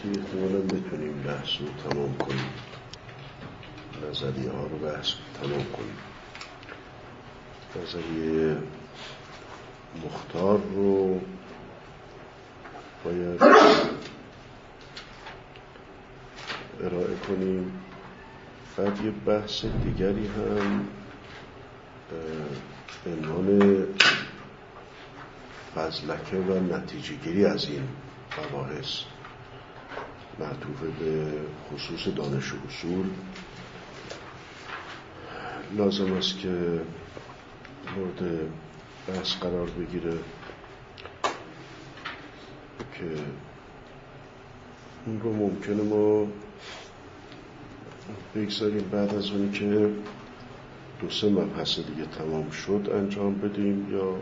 وقتی احتمالا بتونیم بحث رو تمام کنیم، نظریه ها رو بحث تمام کنیم. نظریه مختار رو باید ارائه کنیم. بعد یه بحث دیگری هم عنوان فضلکه و نتیجه گیری از این مباحث معطوف به خصوص دانش و اصول لازم است که مورد بحث قرار بگیره که اون رو ممکنه ما بگذاریم بعد از اون که 2-3 مبحث دیگه تمام شد انجام بدیم، یا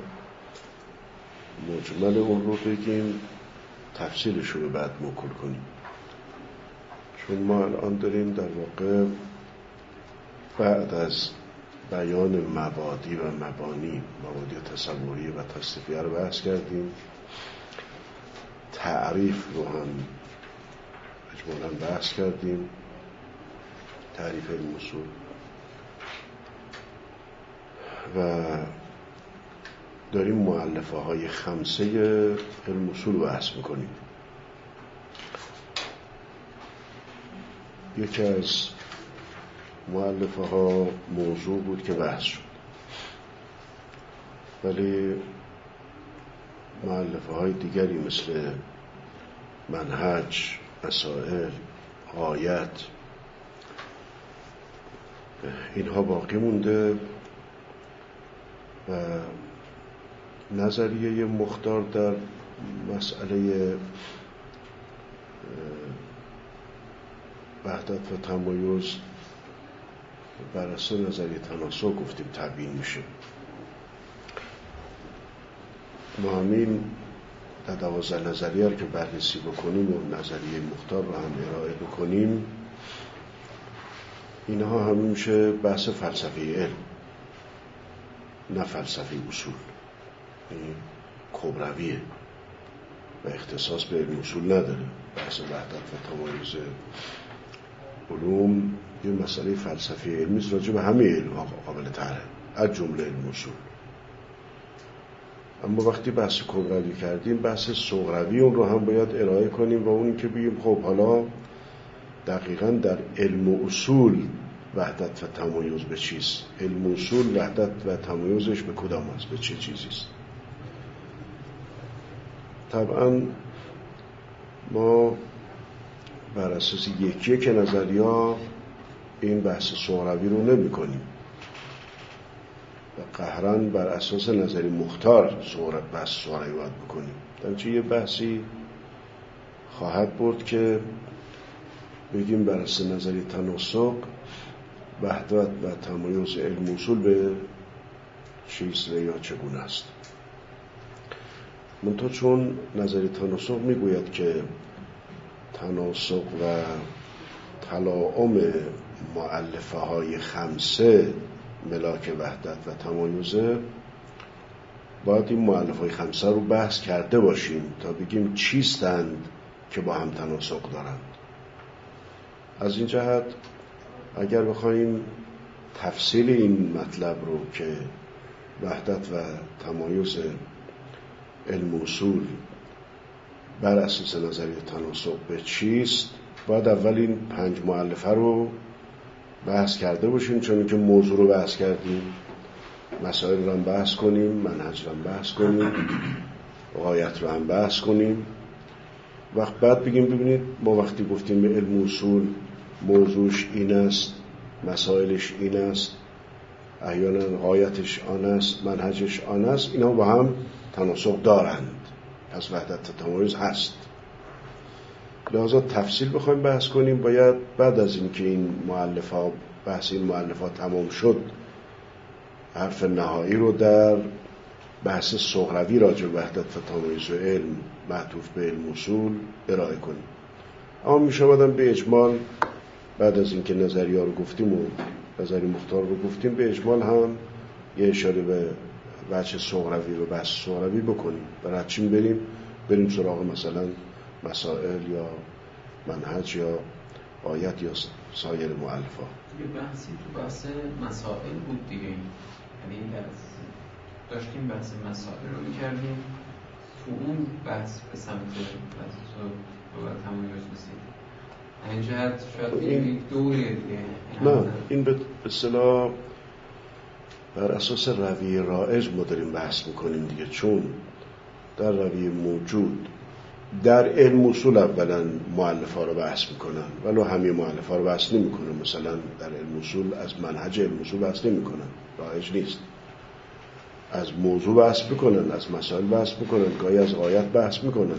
مجمل اون رو بگیم تفصیلش رو بعد مکل کنیم. چون ما الان داریم در واقع بعد از بیان مبادی و مبانی، مبادی تصوری و تصدیقیه رو بحث کردیم، تعریف رو هم اجمالاً بحث کردیم، تعریف علم اصول، و داریم مؤلفه های 5 علم اصول رو بحث میکنیم. یکی از مؤلفه ها موضوع بود که بحث شد، ولی مؤلفه های دیگری مثل منهج، مسائل، غایت، اینها باقی مونده و نظریه مختار در مسئله وحدت و تمایز بر اساس نظریه تناسق گفتیم تبیین میشه. ما همین در 12 نظریه رو که بررسی بکنیم و نظریه مختار رو هم ارائه بکنیم، اینها همین میشه بحث فلسفه علم، نه فلسفه اصول. این کبرویه و اختصاص به علم اصول نداره. بحث وحدت و تمایز علوم یه مسئله فلسفی علمی راجع به همه علم ها قابل طرحه، از جمله علم اصول. اما وقتی بحث کبروی کردیم، بحث صغروی اون رو هم باید ارائه کنیم و اون که بگیم خب حالا دقیقاً در علم و اصول وحدت و تمایز به چیست؟ علم اصول وحدت و تمایزش به کدام است؟ به چه چیزیست؟ طبعاً ما بر اساس یک نظریه این بحث صغروی رو نمی کنیم و قهراً بر اساس نظری مختار بحث صغروی باید بکنیم. درنچه یه بحثی خواهد برد که بگیم بر اساس نظری تناسق وحدت و تمایز علم اصول به چیست و یا چگونه است. منتها چون نظری تناسق میگوید که تناسق و تلاعم مؤلفه های 5 ملاک وحدت و تمایزه، باید این مؤلفه های 5 رو بحث کرده باشیم تا بگیم چیستند که با هم تناسق دارند. از این جهت اگر بخوایم تفصیل این مطلب رو که وحدت و تمایز علم اصول بر اساس نظریه تناسق به چیست، باید اول این 5 مؤلفه رو بحث کرده باشیم، چون که موضوع رو بحث کردیم، مسائل رو هم بحث کنیم، منهج رو هم بحث کنیم، غایت رو هم بحث کنیم. وقت بعد بگیم ببینید ما وقتی گفتیم به علم اصول موضوعش این است، مسائلش این است، احیانا غایتش آن است، منهجش آن است، اینا با هم تناسق دارند، پس وحدت و تمایز هست. لذا تفصیل بخوایم بحث کنیم، باید بعد از این که این مؤلفه بحث این مؤلفه تمام شد، حرف نهایی رو در بحث صغروی راجع به وحدت و تمایز و علم معطوف به علم اصول ارائه کنیم. اما میشه بعدم به اجمال بعد از اینکه نظریه رو گفتیم و نظریه مختار رو گفتیم، به اجمال هم یه اشاره به وجه صغروی و بحث صغروی بکنیم. برای چیم بریم سراغ مثلا مسائل یا منهج یا آیت یا سایر مؤلفات. یه بحثی تو بحث مسائل بود دیگه، یعنی داشتیم بحث مسائل رو می‌کردیم، تو اون بحث به سمت و تمایز رسید. این جهت شاید یک دوره دیگه. نه، این به اصطلاح بر اساس رویه رایج ما داریم بحث میکنیم دیگه، چون در رویه موجود در علم اصول اولا مؤلفه‌ها رو بحث میکنن، ولو همه مؤلفه‌ها رو بحث نمیکنن. مثلا در علم اصول از منهج علم اصول بحث نمیکنن، رایج نیست. از موضوع بحث میکنن، از مسائل بحث میکنن، گاهی از آیت بحث میکنن،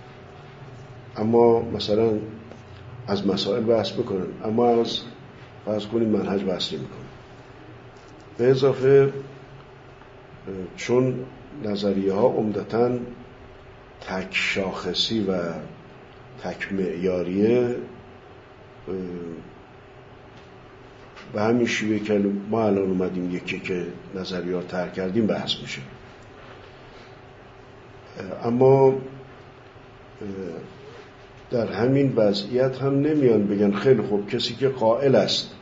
اما مثلا از مسائل بحث میکنن، اما از فرض کنیم منهج بحث نمیکنن. به اضافه چون نظریه ها عمدتاً تک شاخصی و تک معیاریه، به همین شیوه که ما الان اومدیم یکی که نظریه ها ترک کردیم بحث میشه. اما در همین وضعیت هم نمیان بگن خیلی خوب کسی که قائل است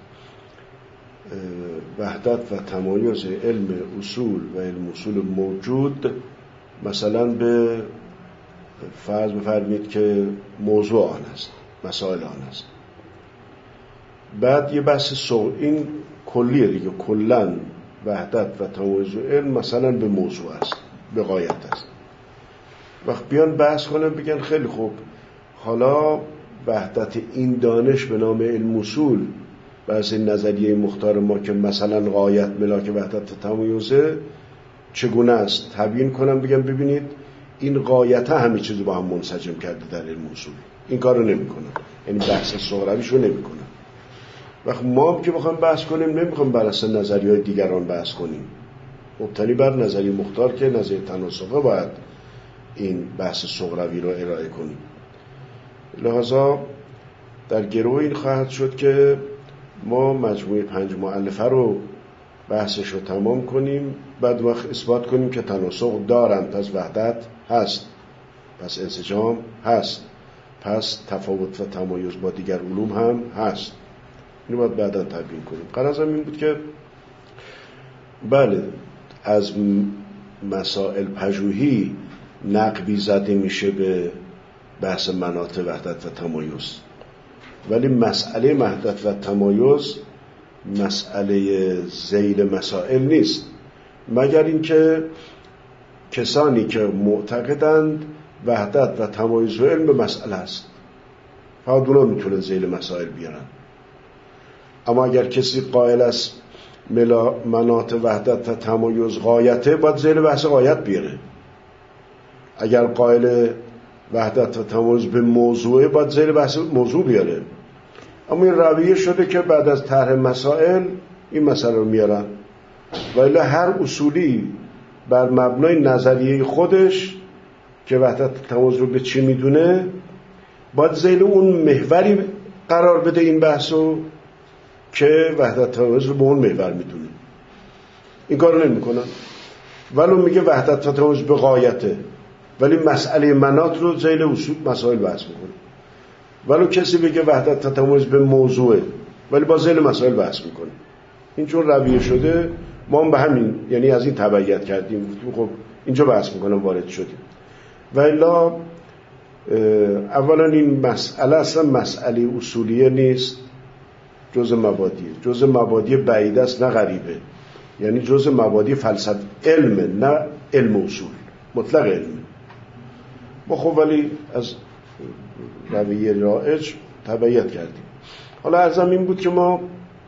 وحدت و تمایز علم اصول و علم اصول موجود، مثلا به فرض بفرمید که موضوع آن است، مسائل آن است، بعد یه بحث این کلیه دیگه، کلن وحدت و تمایز علم مثلا به موضوع است، به غایت است. وقت بیان بحث کنن بگن خیلی خوب حالا وحدت این دانش به نام علم اصول بعضی نظریه مختار ما که مثلا غایت ملاک وحدت تمایزه چگونه است تبیین کنم، بگم ببینید این غایت همه چیز با هم منسجم کرده در علم اصول. این کار رو نمی کنم، یعنی بحث صغرویش رو نمی کنم. وقت ما هم که بخوام بحث کنیم نمیخوام بر اساس نظریه های دیگران بحث کنیم، مبتنی بر نظریه مختار که نظریه تناسخه باید این بحث صغروی رو ارائه کنیم. لحاظا در گروه این خواهد شد که ما مجموعه 5 مؤلفه رو بحثش رو تمام کنیم، بعد وقت اثبات کنیم که تناسخ دارند، پس وحدت هست، پس انسجام هست، پس تفاوت و تمایز با دیگر علوم هم هست. اینو باید بعدا تبیین کنیم. غرضم این بود که بله از مسائل پژوهی نقبی زده میشه به بحث مناط وحدت و تمایز، ولی مسئله وحدت و تمایز مسئله ذیل مسائل نیست، مگر اینکه کسانی که معتقدند وحدت و تمایز و علم به مسئله است فقط اونا میتونن ذیل مسائل بیارن. اما اگر کسی قائل است مناط وحدت و تمایز غایته، باید ذیل بحث غایت بیاره. اگر قائل وحدت و تمایز به موضوعه، باید ذیل بحث موضوع بیاره. اما این رویه شده که بعد از طرح مسائل این مسئله رو میارن، ولی هر اصولی بر مبنای نظریه خودش که وحدت تمایز رو به چی میدونه باید ذیل اون محوری قرار بده این بحثو که وحدت تمایز رو به اون محور میدونه. این کارو نمیکنن، ولی میگه وحدت تمایز به غایته، ولی مسئله مناط رو ذیل اصول مسائل بحث میکنه. ولی کسی بگه وحدت تمایز به موضوعه، ولی با ذیل مسائل بحث میکنه. این چون رویه شده ما هم به همین، یعنی از این تبعیت کردیم، خب اینجا بحث میکنم وارد شدیم. و الا اولا این مسئله اصلا مسئله اصولیه نیست، جزء مبادیه، جزء مبادی بعید است نه غریبه، یعنی جزء مبادی فلسفه علم نه علم اصول، مطلق علم. ما خب ولی از رویه رایج تبعیت کردیم. حالا عرضم این بود که ما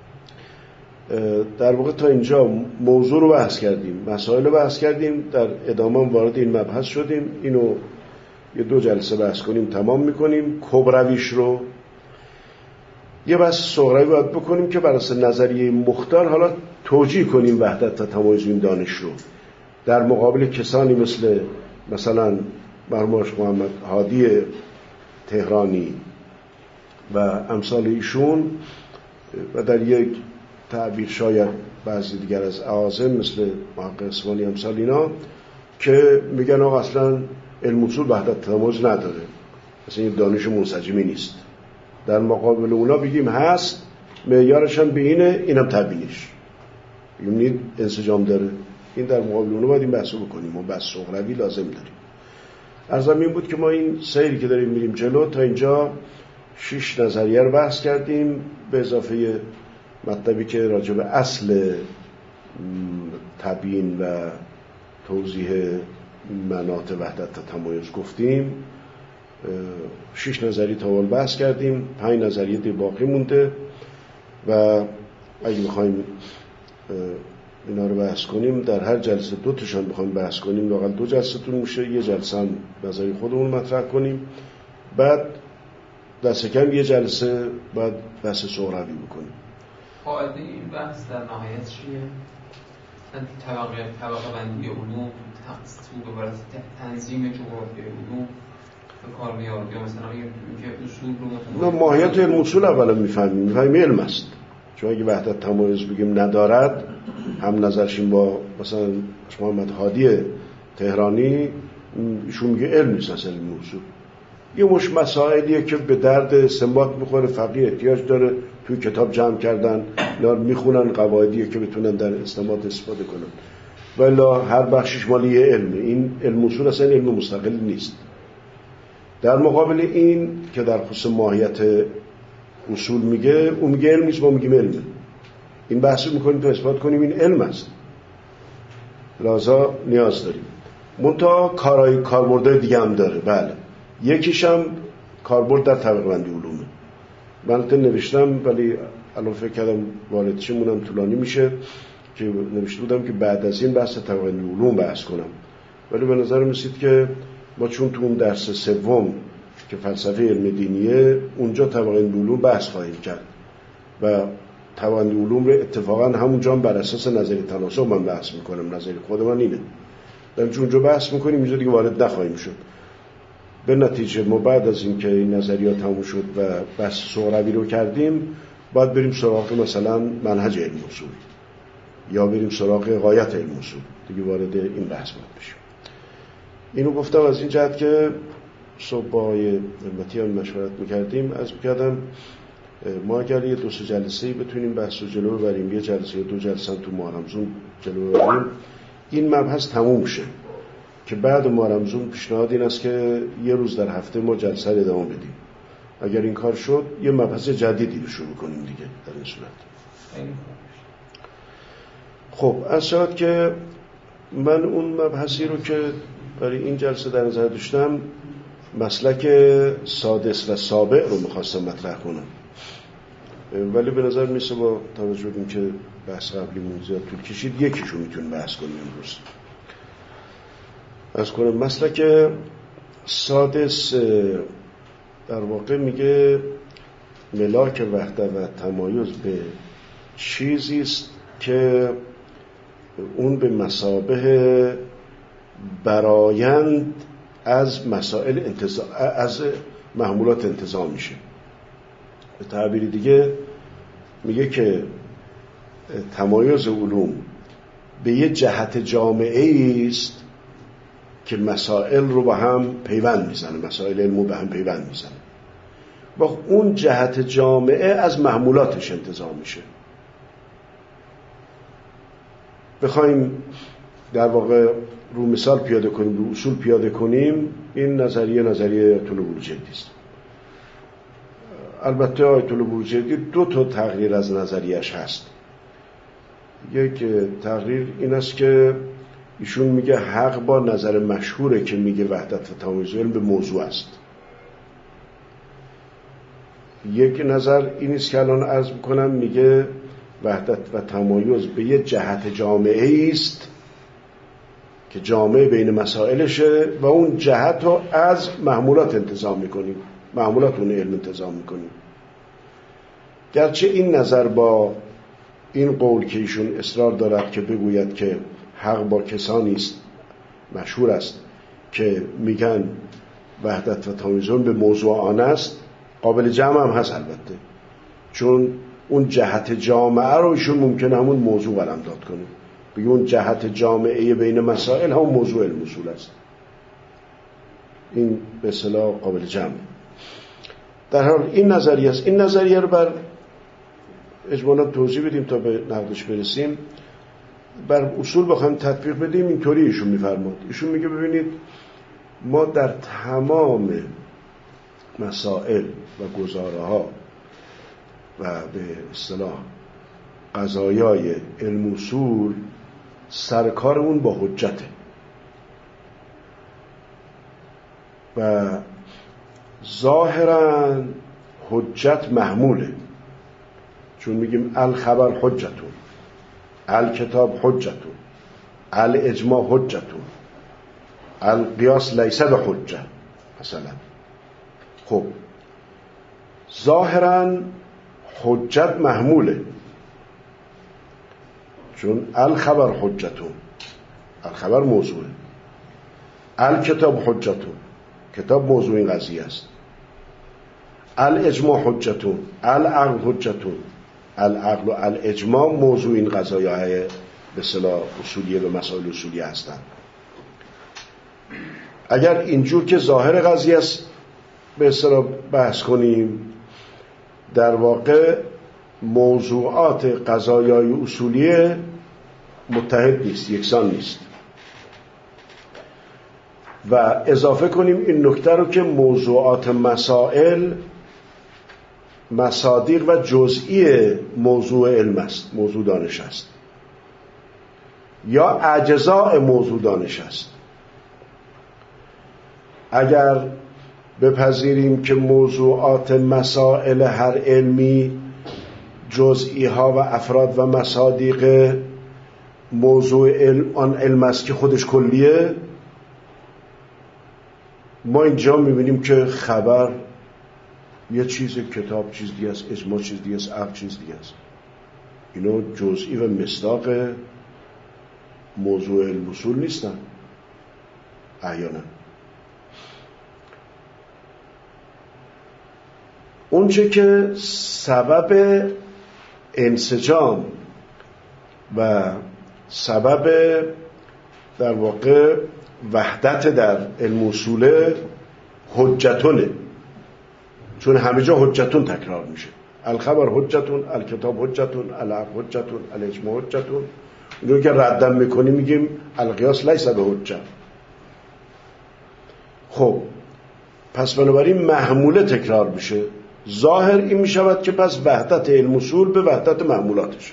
در واقع تا اینجا موضوع رو بحث کردیم، مسائل رو بحث کردیم، در ادامه وارد این مبحث شدیم. اینو یه 2 جلسه بحث کنیم تمام میکنیم. کبرویش رو یه بحث صغروی باید بکنیم که بر اساس نظریه مختار حالا توجیه کنیم وحدت و تمایز این دانش رو در مقابل کسانی مثلا مرحوم محمد هادی تهرانی و امثال ایشون، و در یک تعبیر شاید بعضی دیگر از اعاظم مثل محقق اصفهانی امثال اینا که میگن آقا اصلا علم اصول وحدت تمایز نداره، اصلا این دانش منسجمی نیست. در مقابل اونا بگیم هست، معیارش هم به اینه، اینم تبیینش، بگیم انسجام داره. این در مقابل اونا باید این بحثو بکنیم، ما بحث صغروی لازم داریم. عرضم این بود که ما این سیری که داریم میریم جلو تا اینجا 6 نظریه رو بحث کردیم، به اضافه مطلبی که راجع به اصل تبیین و توضیح مناط وحدت و تمایز گفتیم. 6 نظریه تا اول بحث کردیم، 5 نظریه دی باقی مونده و اگه میخوایم اینا رو بحث کنیم در هر جلسه 2 تاشون بخوایم بحث کنیم واقعا 2 جلسه طول میشه، یه جلسه هم نظری خودمون مطرح کنیم، بعد دست کم یه جلسه بعد بحث صغروی بکنیم. فایده این بحث در نهایت چیه؟ طبقه بندی علوم تو به تنظیم جغرافیای علوم به کار میاد، یا مثلا اینکه اصول رو ماهیت علم اصول اولا میفهمیم علم است. چون اگه وحدت تمایز بگیم ندارد، هم نظرشیم با مثلا محمد هادی تهرانی، ایشون میگه علم نیست اصلا علم اصول. یه مش مسائلیه که به درد استنباط میخوره، فقیه احتیاج داره توی کتاب جمع کردن، اینا رو میخونن، قواعدیه که بتونن در استنباط استفاده کنن. ولی هر بخشش مال یه علمه. این علم اصول اصلا علم مستقل نیست. در مقابل این که در خصوص ماهیت اصول میگه، اون میگه علم نیست، ما میگیم علمه. این بحثو میکنیم تا اثبات کنیم این علم است، لذا نیاز داریم. منتها کاربردهای دیگه هم داره. بله، یکیش هم کاربرد در طبقه بندی علومه. من نوشتم ولی الان فکر کردم واردش مونم طولانی میشه که نوشته بودم که بعد از این بحث طبقه بندی علوم بحث کنم، ولی به نظر میسید که ما چون تو اون درس سوم که فلسفه علم دینیه اونجا طبقه بندی علوم بحث خواهیم کرد و طبقه بندی علوم رو اتفاقا همونجا بر اساس نظریه تناسب من بحث میکنم، نظریه خود من اینه. در اونجا بحث میکنیم، اینجا دیگه وارد نخواهیم شد. به نتیجه ما بعد از این که این نظریات تموم شد و بحث صغروی رو کردیم، باید بریم سراغ مثلا منهج علم اصول یا بریم سراغ غایت علم اصول، دیگه وارد این بحث باید بشیم. اینو گفتم از این جهت که صبح با آقای علمتی هم مشورت میکردیم، از میکردم ما اگر یه 2-3 جلسه‌ای بتونیم بحث رو جلو ببریم، یه جلسه یا 2 جلسه تو ماه رمضان جلو ببریم، این مبحث تموم شه. که بعد ماه رمضان پیشنهاد این است که یه روز در هفته ما جلسه رو ادامه بدیم. اگر این کار شد یه مبحث جدیدی رو شروع کنیم دیگه در این صورت. خب از شد که من اون مبحثی رو که برای این جلسه در نظر داشتم، مسلک سادس و سابع رو میخواستم مطرح کنم، ولی به نظر میسه با توجه به اینکه بحث قبلیمون زیاد طول کشید یکیشو میتونیم بحث کنیم امروز. از کنم مسلک سادس در واقع میگه ملاک وحدت و تمایز به چیزی است که اون به مثابه برآیند از مسائل از محمولات انتزاع میشه. به تعبیر دیگه میگه که تمایز علوم به یه جهت جامعه است که مسائل رو با هم پیوند میزنه، مسائل علم رو به هم پیوند میزنه. با اون جهت جامعه از محمولاتش انتزاع میشه. بخوایم در واقع رو مثال پیاده کنیم، رو اصول پیاده کنیم، این نظریه آیت الله بروجردی است. البته آیت الله بروجردی 2 تا تقریر از نظریه‌اش هست. یک تقریر این است که ایشون میگه حق با نظر مشهوره که میگه وحدت و تمایز علم به موضوع است. یک نظر این است که الان عرض میکنم، میگه وحدت و تمایز به یه جهت جامعه است که جامعه بین مسائلشه و اون جهت رو از محمولات انتزاع میکنیم، محمولات اون علم انتزاع میکنیم. گرچه این نظر با این قول که ایشون اصرار دارد که بگوید که حق با کسانی است، مشهور است که میگن وحدت و تمایز به موضوع آن است، قابل جمع هم هست البته، چون اون جهت جامعه رو ایشون ممکنه همون موضوع قلمداد کنه، بگه اون جهت جامعه بین مسائل همون موضوع علم اصول است. این به اصطلاح قابل جمع. در حال این نظریه است. این نظریه رو بر اجمالا توضیح بدیم تا به نقدش برسیم. بر اصول بخوایم تطبیق بدیم اینطوری ایشون میفرماد. ایشون میگه ببینید ما در تمام مسائل و گزاره ها و به اصطلاح قضایای علم اصول سرکارمون با حجته و ظاهرا حجت محموله، چون میگیم الخبر حجتون، الکتاب حجتون، الاجماع حجتون، القیاس لیس بحجه مثلا. خب ظاهرا حجت محموله، چون الخبر حجتون، الخبر موضوعه، الکتاب حجتون، کتاب موضوع این قضیه است، الاجماع حجتون، العقل حجتون، العقل و الاجماع موضوع این قضایای به اصطلاح اصولیه و مسائل اصولیه هستند. اگر اینجور که ظاهر قضیه است به اصطلاح بحث کنیم، در واقع موضوعات قضایای اصولیه متحد نیست، یکسان نیست. و اضافه کنیم این نکته رو که موضوعات مسائل مصادیق و جزئی موضوع علم است، موضوع دانش است، یا اجزاء موضوع دانش است. اگر بپذیریم که موضوعات مسائل هر علمی جزئی ها و افراد و مصادیق موضوع علم آن علم است که خودش کلیه، ما اینجا میبینیم که خبر یه چیز، کتاب چیز دیگه است، اجماع چیز دیگه است، عقل چیز دیگه است. اینو جزئی و مصداق موضوع علم اصول نیستن احیانا. اونچه که سبب انسجام و سبب در واقع وحدت در علم اصول حجتونه، چون همه جا حجتون تکرار میشه. الخبر حجتون، الکتاب حجتون، العقل حجتون، الاجماع حجتون. اینو که ردم میکنیم میگیم القیاس لیس بحجه. خب پس بنابراین محموله تکرار میشه. ظاهر این میشود که پس وحدت علم اصول به وحدت محمولاتشه.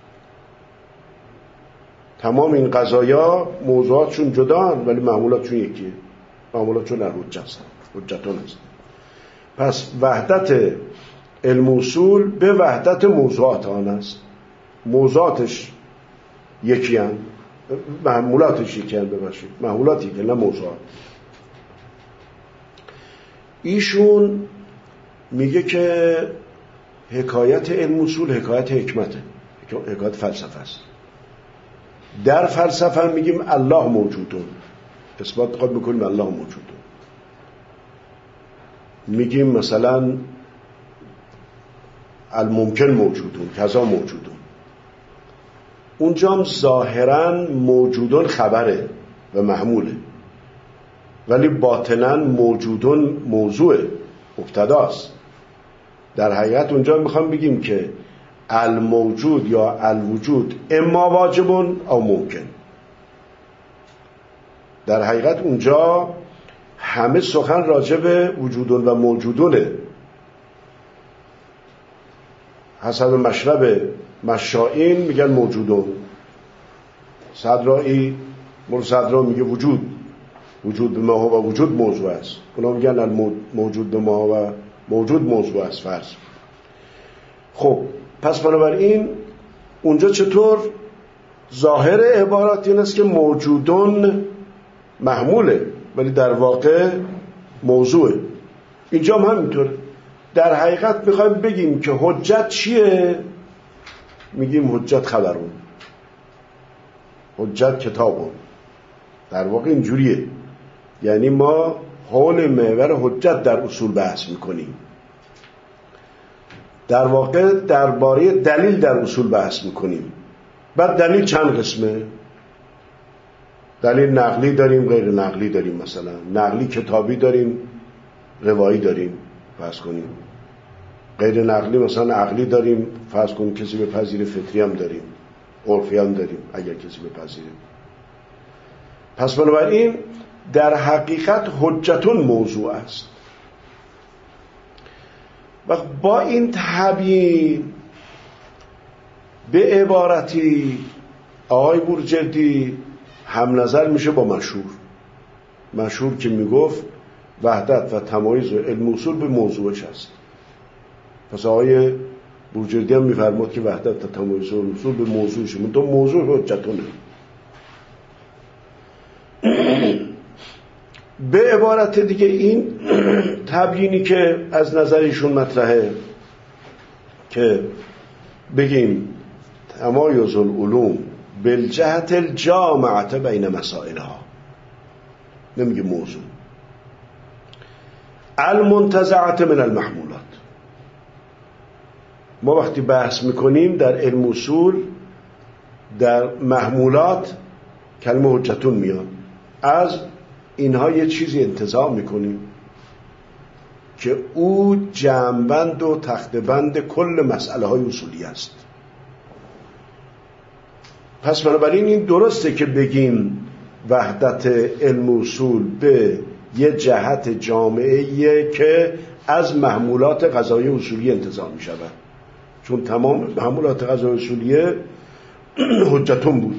تمام این قضایا موضوعاتشون جدان ولی محمولاتشون یکیه. محمولاتشون در حجه هستن، حجتون هستن. پس وحدت علم اصول به وحدت موضوعات آن است. موضوعاتش یکی هستند، محمولاتش یکی هستند، ببخشید محمولاتی که نه موضوعات. ایشون میگه که حکایت علم اصول حکایت حکمته، حکایت فلسفه است. در فلسفه هم میگیم الله موجودون، اثبات قد میکنیم الله موجودون. میگیم مثلا الممکن موجودون، کذا موجودون. اونجا هم ظاهرا موجودون خبره و محموله، ولی باطنا موجودون موضوع مبتداست. در حقیقت اونجا میخوام بگیم که الموجود یا الوجود اما واجبون او ممکن. در حقیقت اونجا همه سخن راجع به وجودون و موجودونه. حسب مشرب مشائین میگن موجودون، صدرائی مول صدرا میگه وجود به ما و وجود موضوع است. اونا میگن موجود به ما و موجود موضوع است فرض. خب پس بنابراین اونجا چطور ظاهر عبارات این است که موجودون محموله ولی در واقع موضوعه. اینجا هم همینطوره. در حقیقت میخوایم بگیم که حجت چیه؟ میگیم حجت خبرون، حجت کتابون. در واقع اینجوریه. یعنی ما حول محور حجت در اصول بحث میکنیم. در واقع درباره دلیل در اصول بحث میکنیم. بعد دلیل چند قسمه؟ دلیل نقلی داریم، غیر نقلی داریم. مثلا نقلی کتابی داریم، روایی داریم، بحث کنیم. غیر نقلی مثلا عقلی داریم، فرض کنیم کسی بپذیره، فطری هم داریم، عرفی هم داریم اگر کسی بپذیره. پس بنابراین در حقیقت حجتون موضوع است و با این تبیین به عبارتی آقای بورجردی هم نظر میشه با مشهور که میگفت وحدت و تمایز و علم اصول به موضوعش است. پس آقای بورجردی هم میفرماد که وحدت و تمایز و علم اصول به موضوعش، منتها موضوع حجتونه. به عبارت دیگه این تبیینی که از نظر ایشون مطرحه که بگیم تمایز العلوم بالجهت الجامعه بین مسائلها، نمیگه موضوع، المنتزعه من المحمولات. ما وقتی بحث میکنیم در علم اصول در محمولات کلمه حجتون میاد، از اینها یه چیزی انتزاع میکنیم که او جمع‌بند و تخته‌بند کل مسئله های اصولی است. پس بنابراین این درسته که بگیم وحدت علم اصول به یه جهت جامعه‌ایه که از محمولات قضایی اصولی انتزاع می شود، چون تمام محمولات قضایی اصولیه حجتون بود.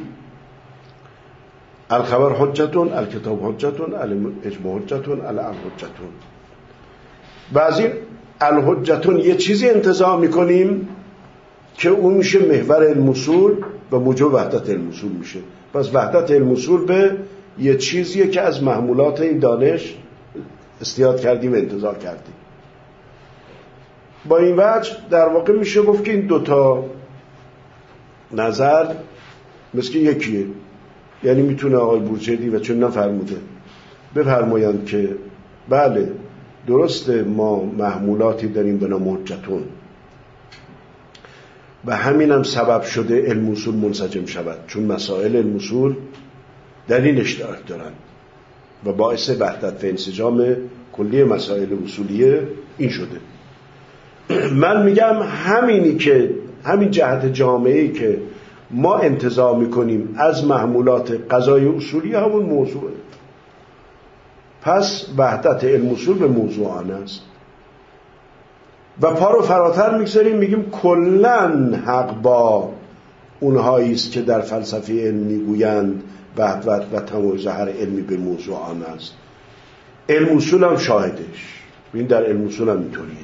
الخبر حجتون، الکتاب حجتون، الاجماع حجتون، العقل حجتون. و از این الحجتون یه چیزی انتزاع میکنیم که اون میشه محور علم اصول و موجب وحدت علم اصول میشه. پس وحدت علم اصول به یه چیزیه که از محمولات این دانش استیاد کردیم و انتزاع کردیم. با این وجه در واقع میشه گفت که این دوتا نظر مثل یکیه. یعنی میتونه آقای بورجردی و چون نفرموده بفرمایند که بله درسته ما محمولاتی داریم به نام حجتون و همین هم سبب شده علم اصول منسجم شود، چون مسائل علم اصول در این اشتراک دارن و باعث وحدت و انسجام کلی مسائل اصولیه این شده. من میگم همین جهت جامعه‌ای که ما انتزاع میکنیم از محمولات قضای اصولی همون موضوعه. پس وحدت علم اصول به موضوع آن است و پا رو فراتر میگذاریم میگیم کلن حق با اونهایی است که در فلسفه علم میگویند وحدت و تمایز هر علمی به موضوع آن است. علم اصول هم شاهدش، این در علم اصول هم اینطوریه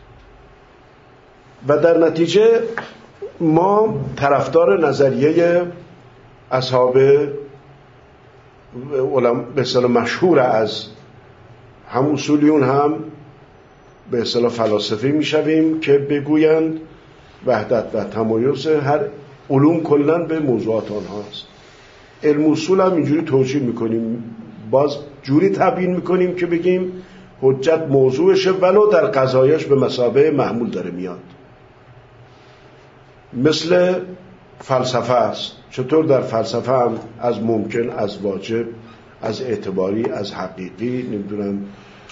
و در نتیجه ما طرفدار نظریه اصحاب به اصطلاح مشهور از هم اصولیون هم به اصطلاح فلاسفه میشویم که بگویند وحدت و تمایز هر علوم کلن به موضوعات آنهاست. علم اصول هم اینجوری توجیه میکنیم، باز جوری تبیین میکنیم که بگیم حجت موضوعشه ولو در قضایاش به مثابه محمول داره میاد. مثل فلسفه است. چطور در فلسفه هم از ممکن، از واجب، از اعتباری، از حقیقی، نمیدونم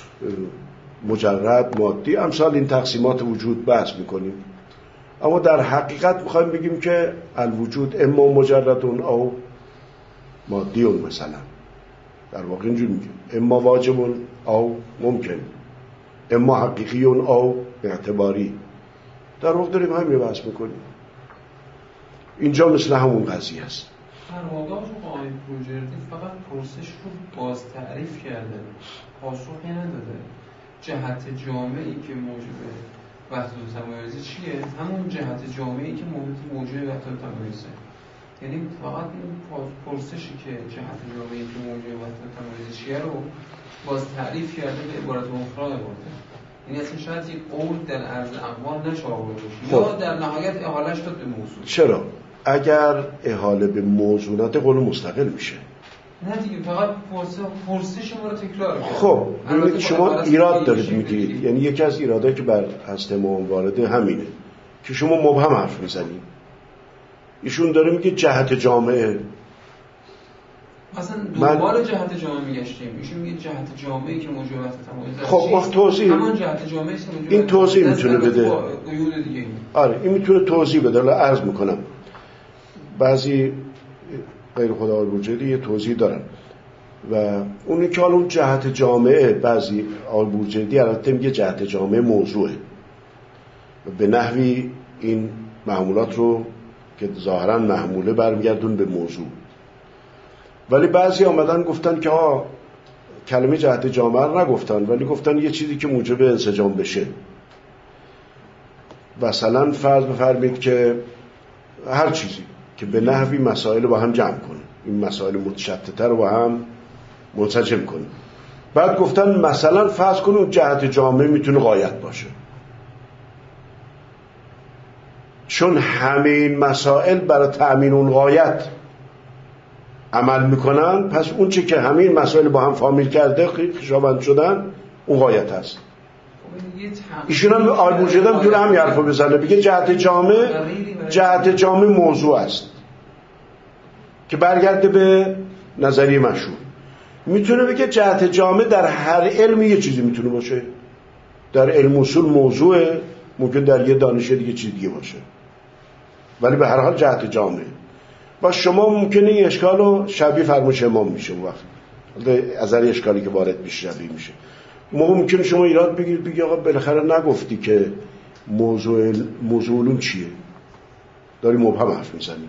مجرد، مادی، امثال این تقسیمات وجود بحث میکنیم، اما در حقیقت میخوایم بگیم که الوجود اما مجردون او مادیون، مثلا در واقع اینجور میگیم اما واجبون او ممکن، اما حقیقیون او اعتباری. در واقع داریم همین بحث میکنیم. اینجا مثل همون قضیه است. در واقع آقای بورجردی فقط پرسش رو باز تعریف کرده، پاسخی نداده. جهت جامعی که موجب وحدت و تمایز چیه؟ همون جهت جامعی که موجب وحدت و تمایزه. یعنی فقط این پرسشی که جهت جامعی که موجب وحدت و تمایز چیه رو باز تعریف کرده، به عبارت اخرى برده. یعنی اصلا شاید یک قول در عرض اقوال نشاور باشه یا در نهایت احالهش داد به موضوع. چرا؟ اگر احاله به موضوعات قول مستقل میشه. نه دیگه، فقط پرسش ما رو تکرار کرد. خب ببینید شما ایراد دارید میگیرید، یعنی یکی از ایرادایی که بر هسته ما وارده همینه که شما مبهم حرف میزنید. ایشون داره میگه جهت جامعه، اصلا دنبال جهت جامعه میگشتیم، ایشون میگه جهت جامعه‌ای که موجب وحدت تمایز خب وقت توضیح همان جهت جامعه‌ای که موجب این توضیح میتونه بده. دیگه. آره این میتونه توضیح بده. الان عرض میکنم بعضی غیر خدا البرجردی یه توضیح دارن و اونی که حالا اون جهت جامعه بعضی البرجردی البته میگه جهت جامعه موضوعه به نحوی این محمولات رو که ظاهرا محموله برمیگردون به موضوع، ولی بعضی آمدن گفتن که کلمه جهت جامعه رو نگفتن ولی گفتن یه چیزی که موجب انسجام بشه. مثلا فرض بفرمایید که هر چیزی که به نحوی مسائل با هم جمع کنه، این مسائل متشتته رو با هم منسجم کنه. بعد گفتن مثلا فرض کنید جهت جامعه میتونه غایت باشه، چون همه این مسائل برای تأمین اون غایت عمل میکنن، پس اون چه که همه این مسائل با هم فامیل کرده خویشاوند شدن اون غایت هست. ایشون هم البرجردی هم میتونه همین حرفو بزنه، بگه جهت جامعه موضوع است که برگرده به نظریه مشهور. میتونه بگه جهت جامعه در هر علم یه چیزی میتونه باشه، در علم اصول موضوعه، ممکن در یه دانش دیگه چیز دیگه باشه، ولی به هر حال جهت جامعه. و شما ممکنه این اشکال رو شبیه فرمایش امام میشه اون وقت از هر اشکالی که وارد میشه شبیه میشه. ممکنه شما ایراد بگیرید بگید آقا بالاخره نگفتی که موضوع علوم چیه، داری مبهم حرف میزنی.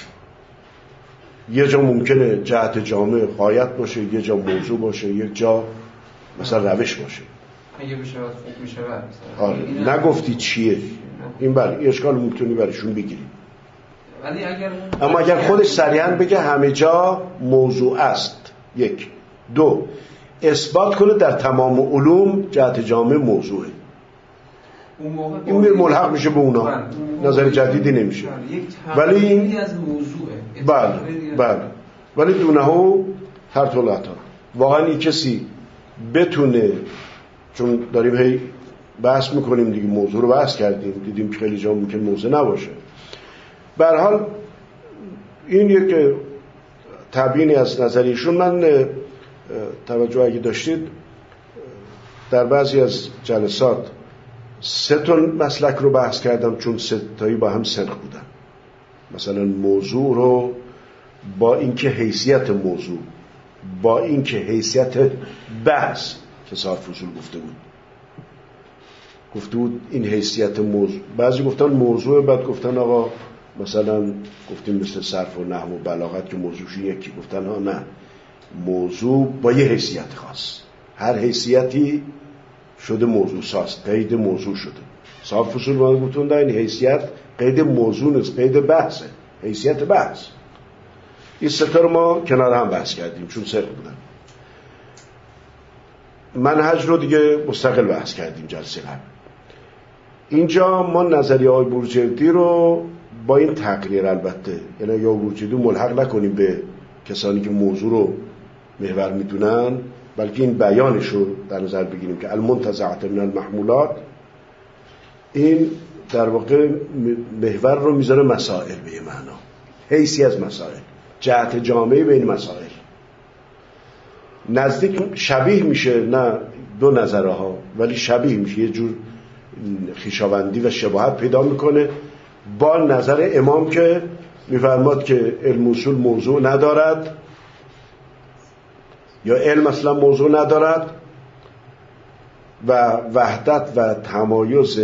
یه جا ممکنه جهت جامعه غایت باشه، یه جا موضوع باشه، یک جا مثلا روش باشه. اگه بشه خوب میشه آره نگفتی چیه. این بله اشکال میتونی برایشون بگیری. ولی اما اگر خودش صریحاً بگه همه جا موضوع است، یک. دو، اثبات کنه در تمام علوم جهت جامعه موضوعه، این ملحق میشه به اونا، نظر جدیدی نمیشه. ولی این از موضوعه. بله ولی دونه هر طولتا واقعا این کسی بتونه، چون داریم هی بحث میکنیم دیگه، موضوع رو بحث کردیم دیدیم که خیلی جا ممکن موضوع نباشه. به هر حال این یک تبیینی از نظریشون. من توجه اگه داشتید در بعضی از جلسات 3 تا مسلک رو بحث کردم، چون 3 تایی با هم سنخ بودن. مثلا موضوع رو با اینکه حیثیت موضوع، با اینکه حیثیت بحث که صاحب فصول گفته بود این حیثیت موضوع. بعضی گفتن موضوع، بعد گفتن آقا مثلا گفتیم مثل صرف و نحو و بلاغت که موضوعش یکی، گفتن ها نه، موضوع با یه حیثیت خاص، هر حیثیتی شده موضوع ساز، قید موضوع شده. صاحب فصول ما گفتن این حیثیت قید موضوع نیست، قید بحثه، حیثیت بحث. این 3 تا رو ما کنار هم بحث کردیم چون سرق بودن. منهج رو دیگه مستقل بحث کردیم جلسه قبل. اینجا ما نظریه های البرجردی رو با این تقریر، البته یعنی یا البرجردی ملحق نکنیم به کسانی که موضوع رو محور میدونن، بلکه این بیانش رو در نظر بگیریم که المنتزعة من المحمولات، این در واقع محور رو میذاره مسائل به یه معنا، حیثی از مسائل، جهت جامعه بین مسائل نزدیک شبیه میشه، نه دو نظره ها ولی شبیه میشه، یه جور خویشاوندی و شباهت پیدا میکنه با نظر امام که میفرماد که علم اصول موضوع ندارد یا علم اصلا موضوع ندارد و وحدت و تمایز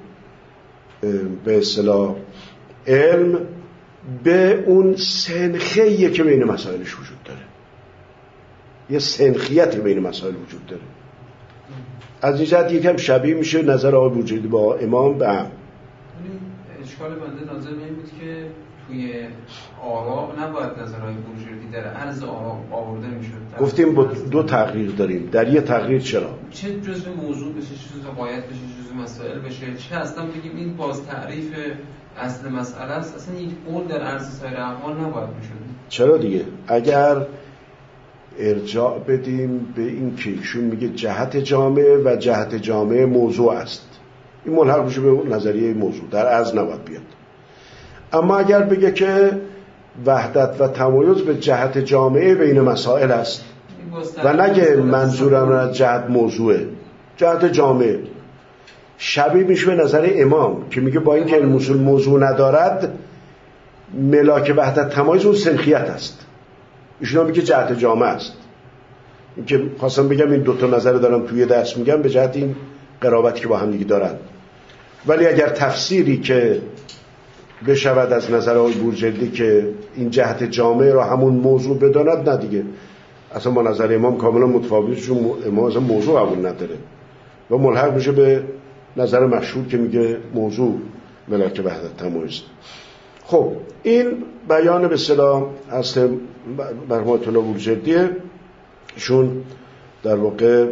به اصطلاح علم به اون سنخیه که بین مسائلش وجود داره، یه سنخیت بین مسائل وجود داره. از این جهت یکم شبیه میشه نظر آقای البرجردی با امام به هم. اشکال بنده ناظر این بود که توی آراء نباید نظرهای البرجردی در عرض آراء آورده میشد. گفتیم با دو تقریر داریم، در یه تقریر چرا؟ چه جزء موضوع بشه، چه جزء غایت بشه، چه جزء مسائل بشه، چه اصلا بگیم این باز تعریف اصل مسئله است، اصلا یک قول در عرض سایر احوال نباید میشد. چرا دیگه؟ اگر ارجاع بدیم به این که ایشون میگه جهت جامعه و جهت جامعه موضوع است، این ملحق میشه به نظریه موضوع، در عرض نباید بیاد. اما اگر بگه که وحدت و تمایز به جهت جامعه بین مسائل است و نگه منظورم از جهت موضوعه، جهت جامعه. شبیه میشه به نظر امام که میگه با اینکه علم اصول موضوع ندارد، ملاک وحدت تمایز اون سنخیت است. ایشون میگه جهت جامعه است. این که خواستم بگم این دوتا نظر دارم توی درس میگم به جهت این قرابتی که با هم دیگه دارن. ولی اگر تفسیری که بشود از نظر آقای بورجردی که این جهت جامعه را همون موضوع بداند، نه دیگه اصلا با نظر امام کاملا متفاوته، چون امام اصلا موضوع قبول نداره و ملحق میشه به نظر مشهور که میگه موضوع ملاک وحدت تمایز. خب این بیان به اصطلاح اصل مرحوم الله بورجردیه. ایشون در واقع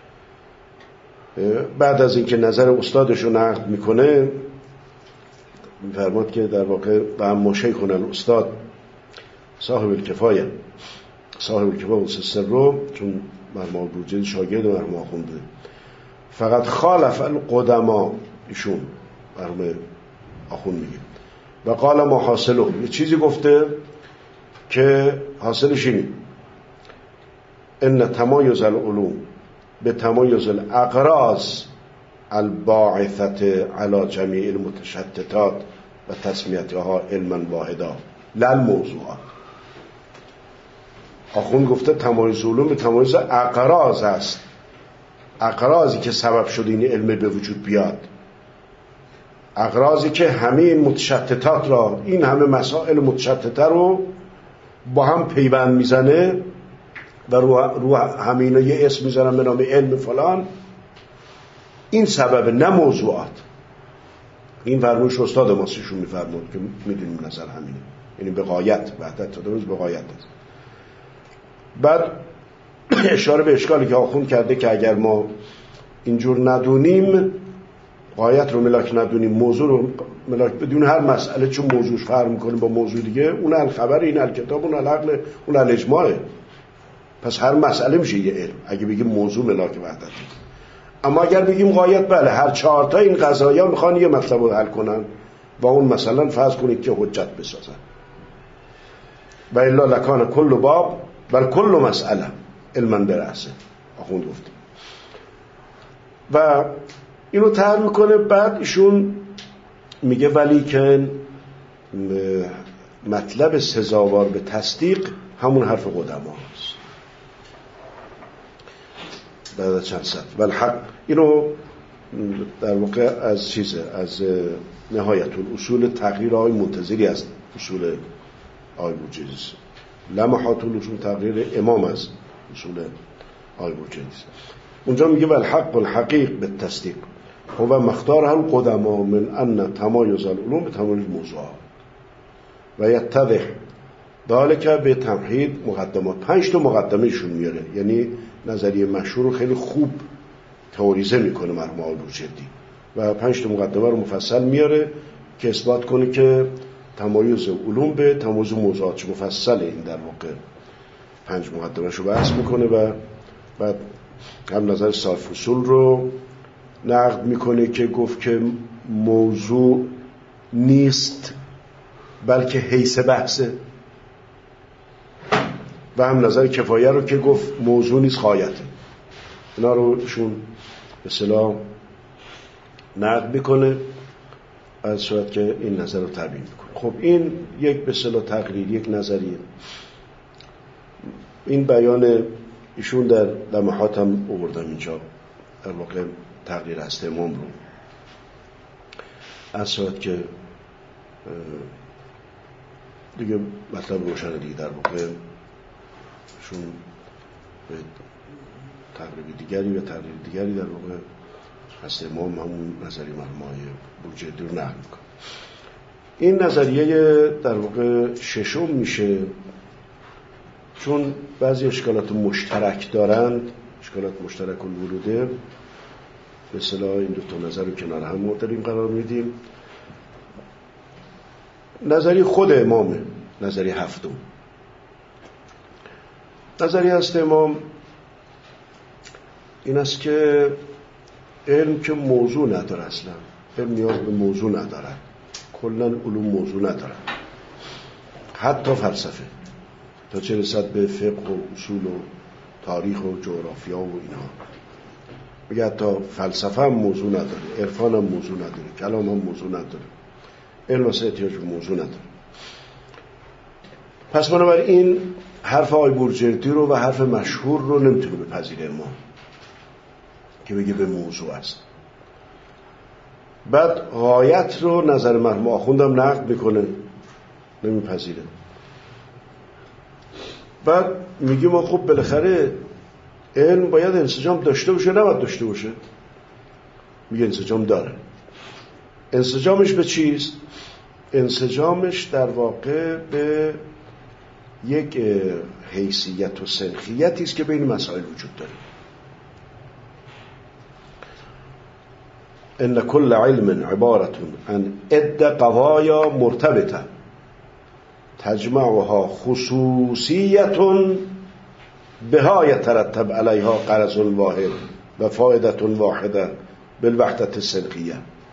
بعد از اینکه نظر استادش رو نقد میکنه میفرماد که در واقع و اما شیخنا الاستاد صاحب الکفایه رو، چون مرحوم بورجردی شاگرد مرحوم آخوند بوده، فقط خالف القدما، ایشون مرحوم آخوند میگه و قال ما حاصله، یه چیزی گفته که حاصلش اینه ان تمایز العلوم به تمایز الاغراض الباعثه علی جمیع المتشتتات و تسمیتها علما واحدا لا الموضوعات. آخوند گفته تمایز علوم به تمایز اغراض است، اغراضی که سبب شده این علم به وجود بیاد، اغراضی که همه این متشتتات را، این همه مسائل متشتته رو با هم پیوند میزنه و رو همه اینا یه اسم میزنن به نام علم فلان. این سبب، نه موضوعات. این فرمایش استاد ماستشون میفرمود که میدونیم نظر همینه، یعنی به غایت وحدت تمایز به غایت است. بعد اشاره به اشکالی که آخوند کرده که اگر ما اینجور ندونیم، غایت رو ملاک ندونیم، موضوع رو ملاک بدون، هر مسئله چون موضوعش فرق میکنه با موضوع دیگه، اون الخبر، این الکتاب، اون العقل، اون الاجماعه. پس هر مسئله میشه یه علم اگه بگیم موضوع ملاک وحدت. اما اگر بگیم غایت، بله هر 4 تا این قضایا میخوان یه مطلب رو حل کنن و اون مثلا فرض کنید که حجت بسازن، و الا لکان کل باب بل کل مسئله علما برأسه، آخوند گفته. و اینو طرح میکنه. بعد ایشون میگه ولی که مطلب سزاوار به تصدیق همون حرف قدما هست. بعد از چند سطر والحق، اینو در واقع از از نهایت الاصول تقریر آقای منتظری است، اصول آقای بورجردی است. لمحات الاصول تقریر امام از اصول آقای بورجردی است. اونجا میگه والحق الحقیق بالتصدیق هو مختار هم قدما من ان تمایز العلوم به تمایز موضوعات و یتضح ذلك به تمهید مقدمات. 5 تا مقدمهشون میاره، یعنی نظریه مشهور رو خیلی خوب تئوریزه میکنه مرحوم آقای بورجردی و 5 تا مقدمه رو مفصل میاره که اثبات کنه که تمایز علوم به تمایز موضوعات مفصل. این در واقع 5 مقدمه رو بحث میکنه و بعد هم نظر صاحب اصول رو نقد میکنه که گفت که موضوع نیست بلکه حیث بحثه، و هم نظر کفایه رو که گفت موضوع نیست غایته. اینا رو شون به اصطلاح نقد میکنه از صورت که این نظر رو تبیین میکنه. خب این یک به اصطلاح تقریر، یک نظریه. این بیان ایشون در لمحات هم آوردم اینجا، در واقع تقریر هست امام رو، از صورت که دیگه مطلب روشنه دیگه. در واقع شون به تقریب دیگری و تقریر دیگری در واقع هست امام همون نظریه مرحوم بورجردی رو نقل میکنه. این نظریه در واقع ششم میشه، چون بعضی اشکالات مشترک دارند، اشکالات مشترک الوروده، به اصطلاح این دو تا نظر رو کنار هم معتبریم قرار میدیم. نظریه خود امامه، نظریه هفتم. نظریه هست امام این است که علم که موضوع نداره، اصلا علم نیاز به موضوع نداره، کلا علوم موضوع نداره. حتی فلسفه، تا چه رسد به فقه و اصول و تاریخ و جغرافیا و اینا. میگه حتی فلسفه هم موضوع نداره، عرفان هم موضوع نداره، کلام هم موضوع نداره، علم اصلا احتیاج به موضوع نداره. پس بنابراین حرف آقای بورجردی رو و حرف مشهور رو نمیتونه بپذیره ما که بگه به موضوع است. بعد غایت رو نظر مرحوم آخوندم نقد میکنه، نمیپذیره. بعد میگه ما خب بالاخره علم باید انسجام داشته باشه، نباید داشته باشه. میگه انسجام داره. انسجامش به چیست؟ انسجامش در واقع به یک حیثیت و سنخیتی است که بین مسائل وجود داره. ان كل علم عبارة عن عدة قضايا مرتبطة تجمعها خصوصية بها يترتب عليها غرض واحد و فائدة واحدة بالوحدة السنخية.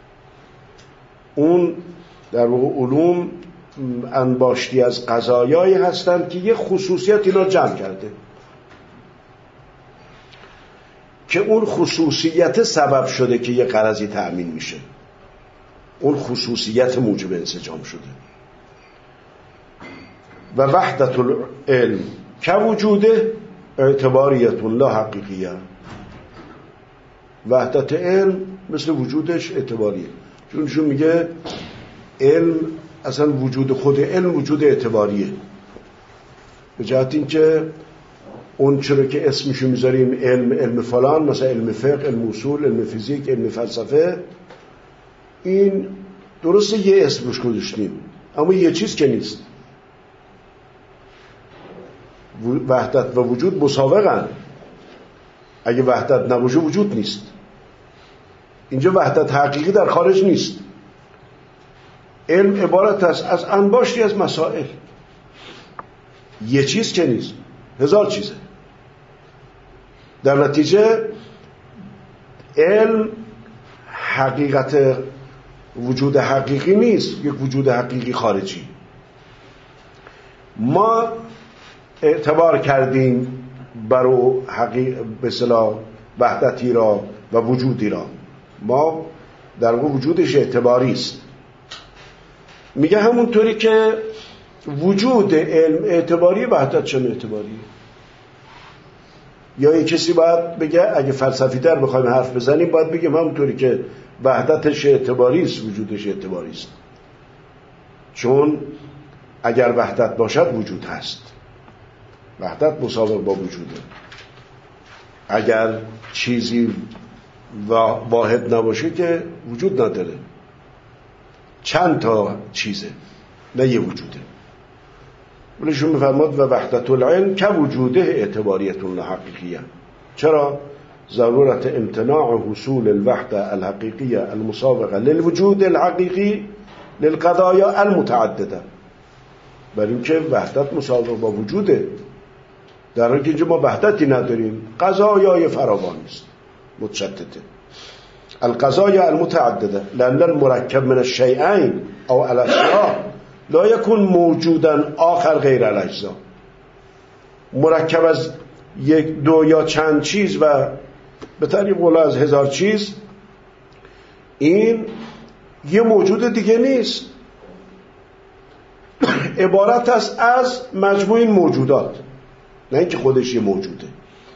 اون در علوم انباشتی از قضایایی هستند که یه خصوصیت اینا جمع کرده که اون خصوصیت سبب شده که یه غرضی تأمین میشه. اون خصوصیت موجب انسجام شده. و وحدت العلم که وجوده اعتباریت لا حقیقیه. وحدت علم مثل وجودش اعتباریه، چون میگه علم اصلا وجود خود علم وجود اعتباریه، به جهت این که اون چرا که اسمشو میذاریم علم فلان، مثلا علم فقه، علم اصول، علم فیزیک، علم فلسفه، این درسته یه اسمش گذاشتیم اما یه چیز که نیست. وحدت و وجود مساوقن. اگه وحدت نباشه وجود نیست. اینجا وحدت حقیقی در خارج نیست. علم عبارت است از انباشتی از مسائل، یه چیز که نیست، هزار چیزه. در نتیجه علم حقیقت وجود حقیقی نیست، یک وجود حقیقی خارجی. ما اعتبار کردیم برای به اصطلاح وحدتی را و وجودی را، ما در واقع وجودش اعتباری است. میگه همونطوری که وجود علم اعتباری، وحدت چون اعتباریه. یا یک کسی باید بگه اگه فلسفی تر بخوایم حرف بزنیم باید بگیم همونطوری که وحدتش اعتباری است وجودش اعتباری است. چون اگر وحدت باشد وجود هست، وحدت مساوی با وجوده. اگر چیزی واحد نباشه که وجود نداره، چند تا چیزه نه یه وجوده. ولیشون میفرماد و وحدت العلم که وجوده اعتباریت حقیقیه. چرا؟ ضرورت امتناع حصول الوحده الحقیقیه المسابقه للوجود الحقیقی للقضایا المتعدده. برای اینکه وحدت مسابقه با وجوده، در حالی که اینجا ما وحدتی نداریم، قضایای فراوان است متشتته. القضايا المتعدده لأن المركب من الشيئين أو الأشياء لا يكون موجودا آخر غیر الاجزاء. مرکب از یک، دو یا چند چیز و به طریق قول از هزار چیز، این یه موجود دیگه نیست، عبارت است از مجموع این موجودات، نه اینکه خودش یه موجوده،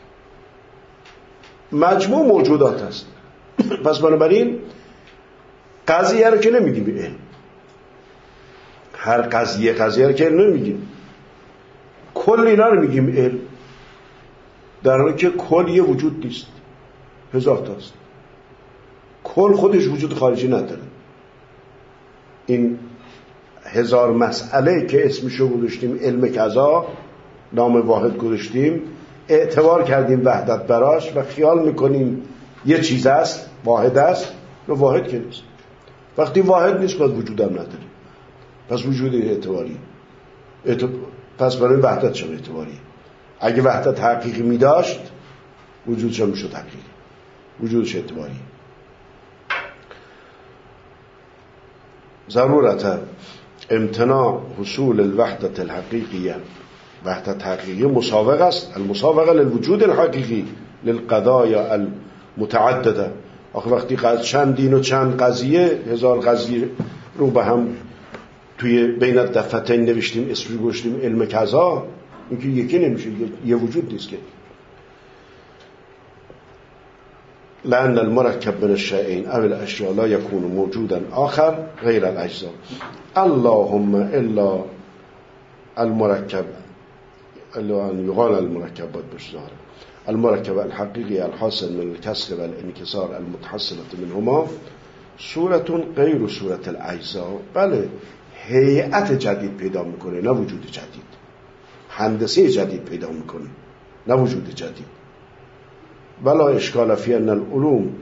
مجموع موجودات است. پس بنابراین قضیه رو که نمیگیم علم، هر قضیه رو که علم نمیگیم، کل اینا رو میگیم علم، در حالی که کل یه وجود نیست، هزار تاست. کل خودش وجود خارجی نداره. این هزار مسئله که اسمشو گذاشتیم علم کذا، نام واحد گذاشتیم، اعتبار کردیم وحدت براش و خیال میکنیم یه چیز است، واحد است، و واحد که نیست. وقتی واحد نیست باید وجود هم نداره، پس وجود اعتباری. پس برای وحدت شما اعتباری. اگه وحدت حقیقی می داشت وجودش هم میشد حقیقی، وجودش اعتباری. ضرورت امتناع حصول الوحدت الحقیقیه، وحدت حقیقی مسابقه است، المسابقه للوجود الحقیقی للقضایا المتعدده. آخه وقتی چند دین و چند قضیه، هزار قضیه رو به هم توی بین الدفتین نوشتیم، اسمی گوشتیم علم کذا، این که یکی نمیشه، یه وجود نیست که. لأن المركب من الشيئين أو الأشياء لا يكون موجودا آخر غير الأجزاء. اللهم إلا المركب، إلا أن يقال المركب بالظاهر، المركب الحقيقي الحاصل من الكسر والانكسار المتحصلة منهما صورة غير صورة الأجزاء. بله، هیئت جدید پیدا میکنه نه وجود جدید، هندسه جدید پیدا میکنه نه وجود جدید. ولا اشکال فی ان العلوم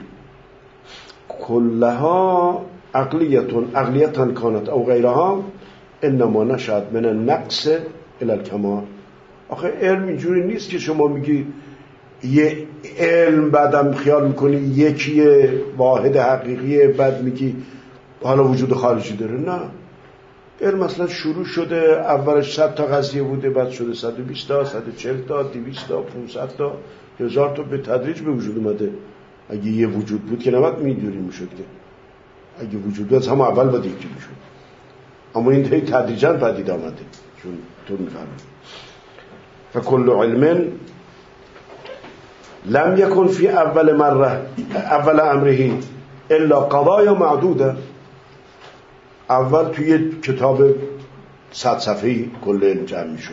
كلها عقلیة كانت او غیرها انما نشأت من النقص الى الکمال. آخه علم اینجوری نیست که شما میگی یه علم بعدم خیال میکنی یکی واحد حقیقیه بعد میگی حالا وجود خارجی داره. نه، علم مثلا شروع شده اولش 100 تا قضیه بوده، بعد شده 120 تا، 140 تا، 200 تا، 500 تا، 1000 تا، به تدریج به وجود اومده. اگه یه وجود بود که نباید اینجوری میشد که، اگه وجود بود هم اول باید یکی میشد، اما این تدریجا پدید آمده. چون تو میفهمی فکل علم لم يكن في اول مره اول امره الا قضايا معدوده. اول توی کتاب 100 صفحه‌ای کل علم جمع میشد.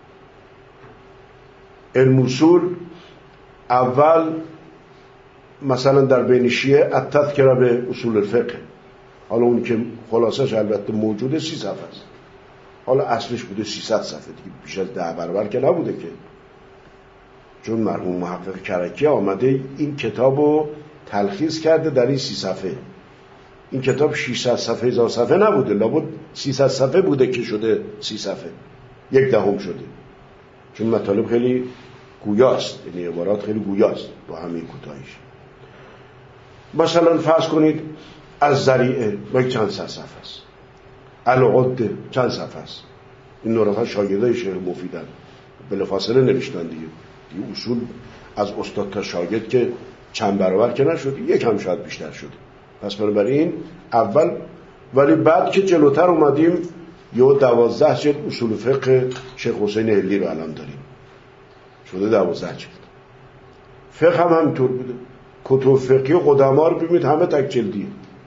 علم اصول اول مثلا در بین شیعه التذکره به اصول الفقه، حالا اون که خلاصش البته موجوده 30 صفحه است، حالا اصلش بوده 300 صفحه دیگه، بیش از 10 برابر که نبوده که، چون مرحوم محقق کرکی آمده این کتابو تلخیص کرده در این 30 صفحه. این کتاب 600 صفحه 1000 صفحه نبوده، لابد 300 صفحه بوده که شده 30 صفحه، 1/10 شده، چون مطالب خیلی گویاست، یعنی عبارات خیلی گویاست با همین کوتاهیش. مثلا فرض کنید از ذریعه یک چند صفحه است، العده چند صفحه است. این نورفا شاگردای شیخ مفیدن، بلافاصله نوشتن دیگه. این اصول از استاد تا شاگرد که چند برابر که نشد، یک هم شاید بیشتر شده. پس بنابراین اول، ولی بعد که جلوتر اومدیم یه 12 جلد اصول فقه شیخ حسین هلی رو الان داریم، شده 12 جلد. فقه هم همینطور بوده، کتب فقهی قدما رو ببینید همه تک جلدیه.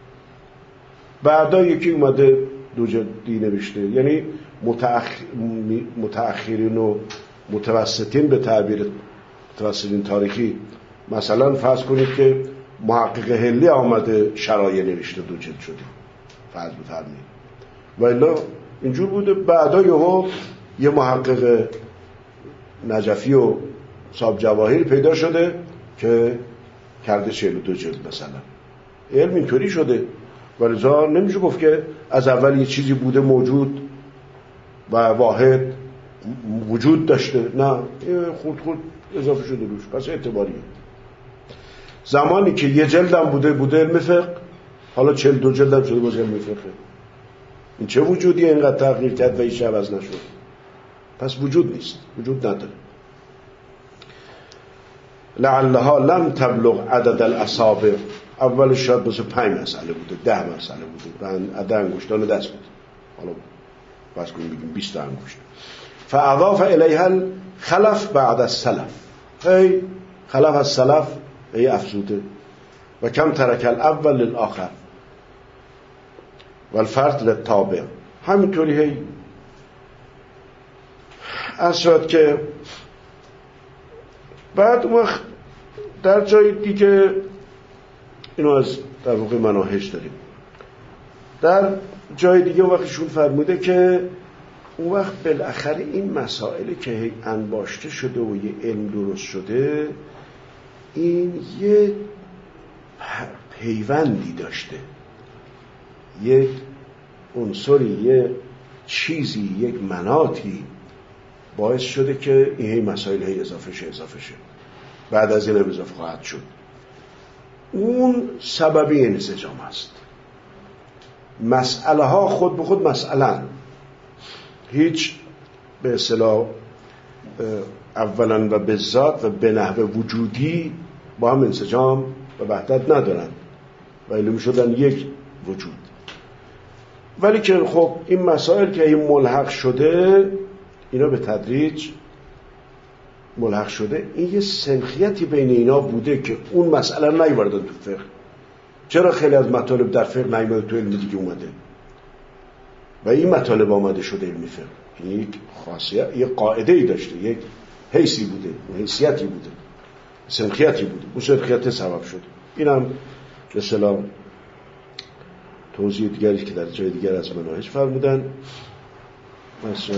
بعدا یکی اومده 2 جلدی نوشته، یعنی متأخرین و متوسطین به تعبیر متوسطین تاریخی. مثلا فرض کنید که محقق هلی آمده شرایع نوشته 2 جلد شده، فرض بفرمایید، و الا اینجور بوده. بعدا یه محقق نجفی و صاحب جواهری پیدا شده که کرده 42 جلد مثلا. علم اینطوری شده، ولذا نمیشه گفت که از اول یه چیزی بوده موجود و واحد وجود داشته، نه، خود اضافه شده روش، پس اعتباریه. زمانی که یه جلدم بوده علم فقه، حالا 42 جلدم شده باز علم فقه. این چه وجودیه اینقدر تغییر کرد و هیچ عوض نشد؟ پس وجود نیست، وجود نداره. لعلها لم تبلغ عدد الاصابع، اولش شاید بسه 5 مسئله بوده، 10 مسئله بوده، عدد انگشتان دست بوده، حالا بس کنیم بگیم 20 انگشت. فاضاف الیها الخلف بعد السلف، هی خلف از سلف ای افزوده. و کم ترک الاول للآخر والفرد للتابع. همینطوری هی اصلا که بعد وقت در جای دیگه اینو از در واقع مناهج داریم، در جای دیگه وقتشون فرموده که اون وقت بالاخره این مسائلی که انباشته شده و یه علم درست شده، این یه پیوندی داشته، یک عنصری، یه چیزی، یک مناطی باعث شده که این مسائل هی اضافه شه، بعد از این هم اضافه خواهد شد. اون سببی انسجام است. مسئله ها خود به خود مسئله، هیچ به اصطلاح اولا و به ذات و به نحو وجودی با هم انسجام و وحدت ندارن و علمی شدن یک وجود. ولی که خب این مسائل که این ملحق شده، اینا به تدریج ملحق شده، این یه سنخیتی بین اینا بوده که اون مسئله رو نیوردن تو فقه. چرا خیلی از مطالب در فقه نیومده تو علم دیگه اومده و این مطالب آمده شده علم فقه؟ این یک خاصیت، یک قاعده ای داشته، یک حیثی بوده، حیثیتی بوده، سنخیتی بوده، اون سنخیت سبب شده. این هم به اصطلاح توضیح دیگری که در جای دیگر از مناهج فرمودن. مثلا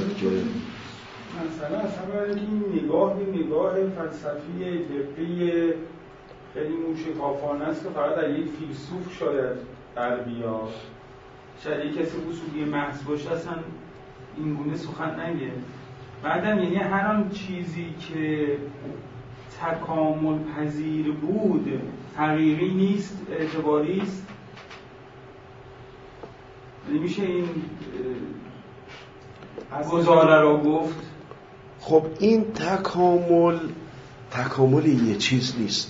این نگاه فلسفی دقیق خیلی موشکافانه است که فقط در یک فیلسوف شاید در بیاد. شاید یک کسی اصولی محض باشه اصلا این گونه سخن نگه. بعدم یعنی هر آن چیزی که تکامل پذیر بود حقیقی نیست، اعتباری است. میشه این گزاره را گفت. خب این تکامل یه چیز نیست،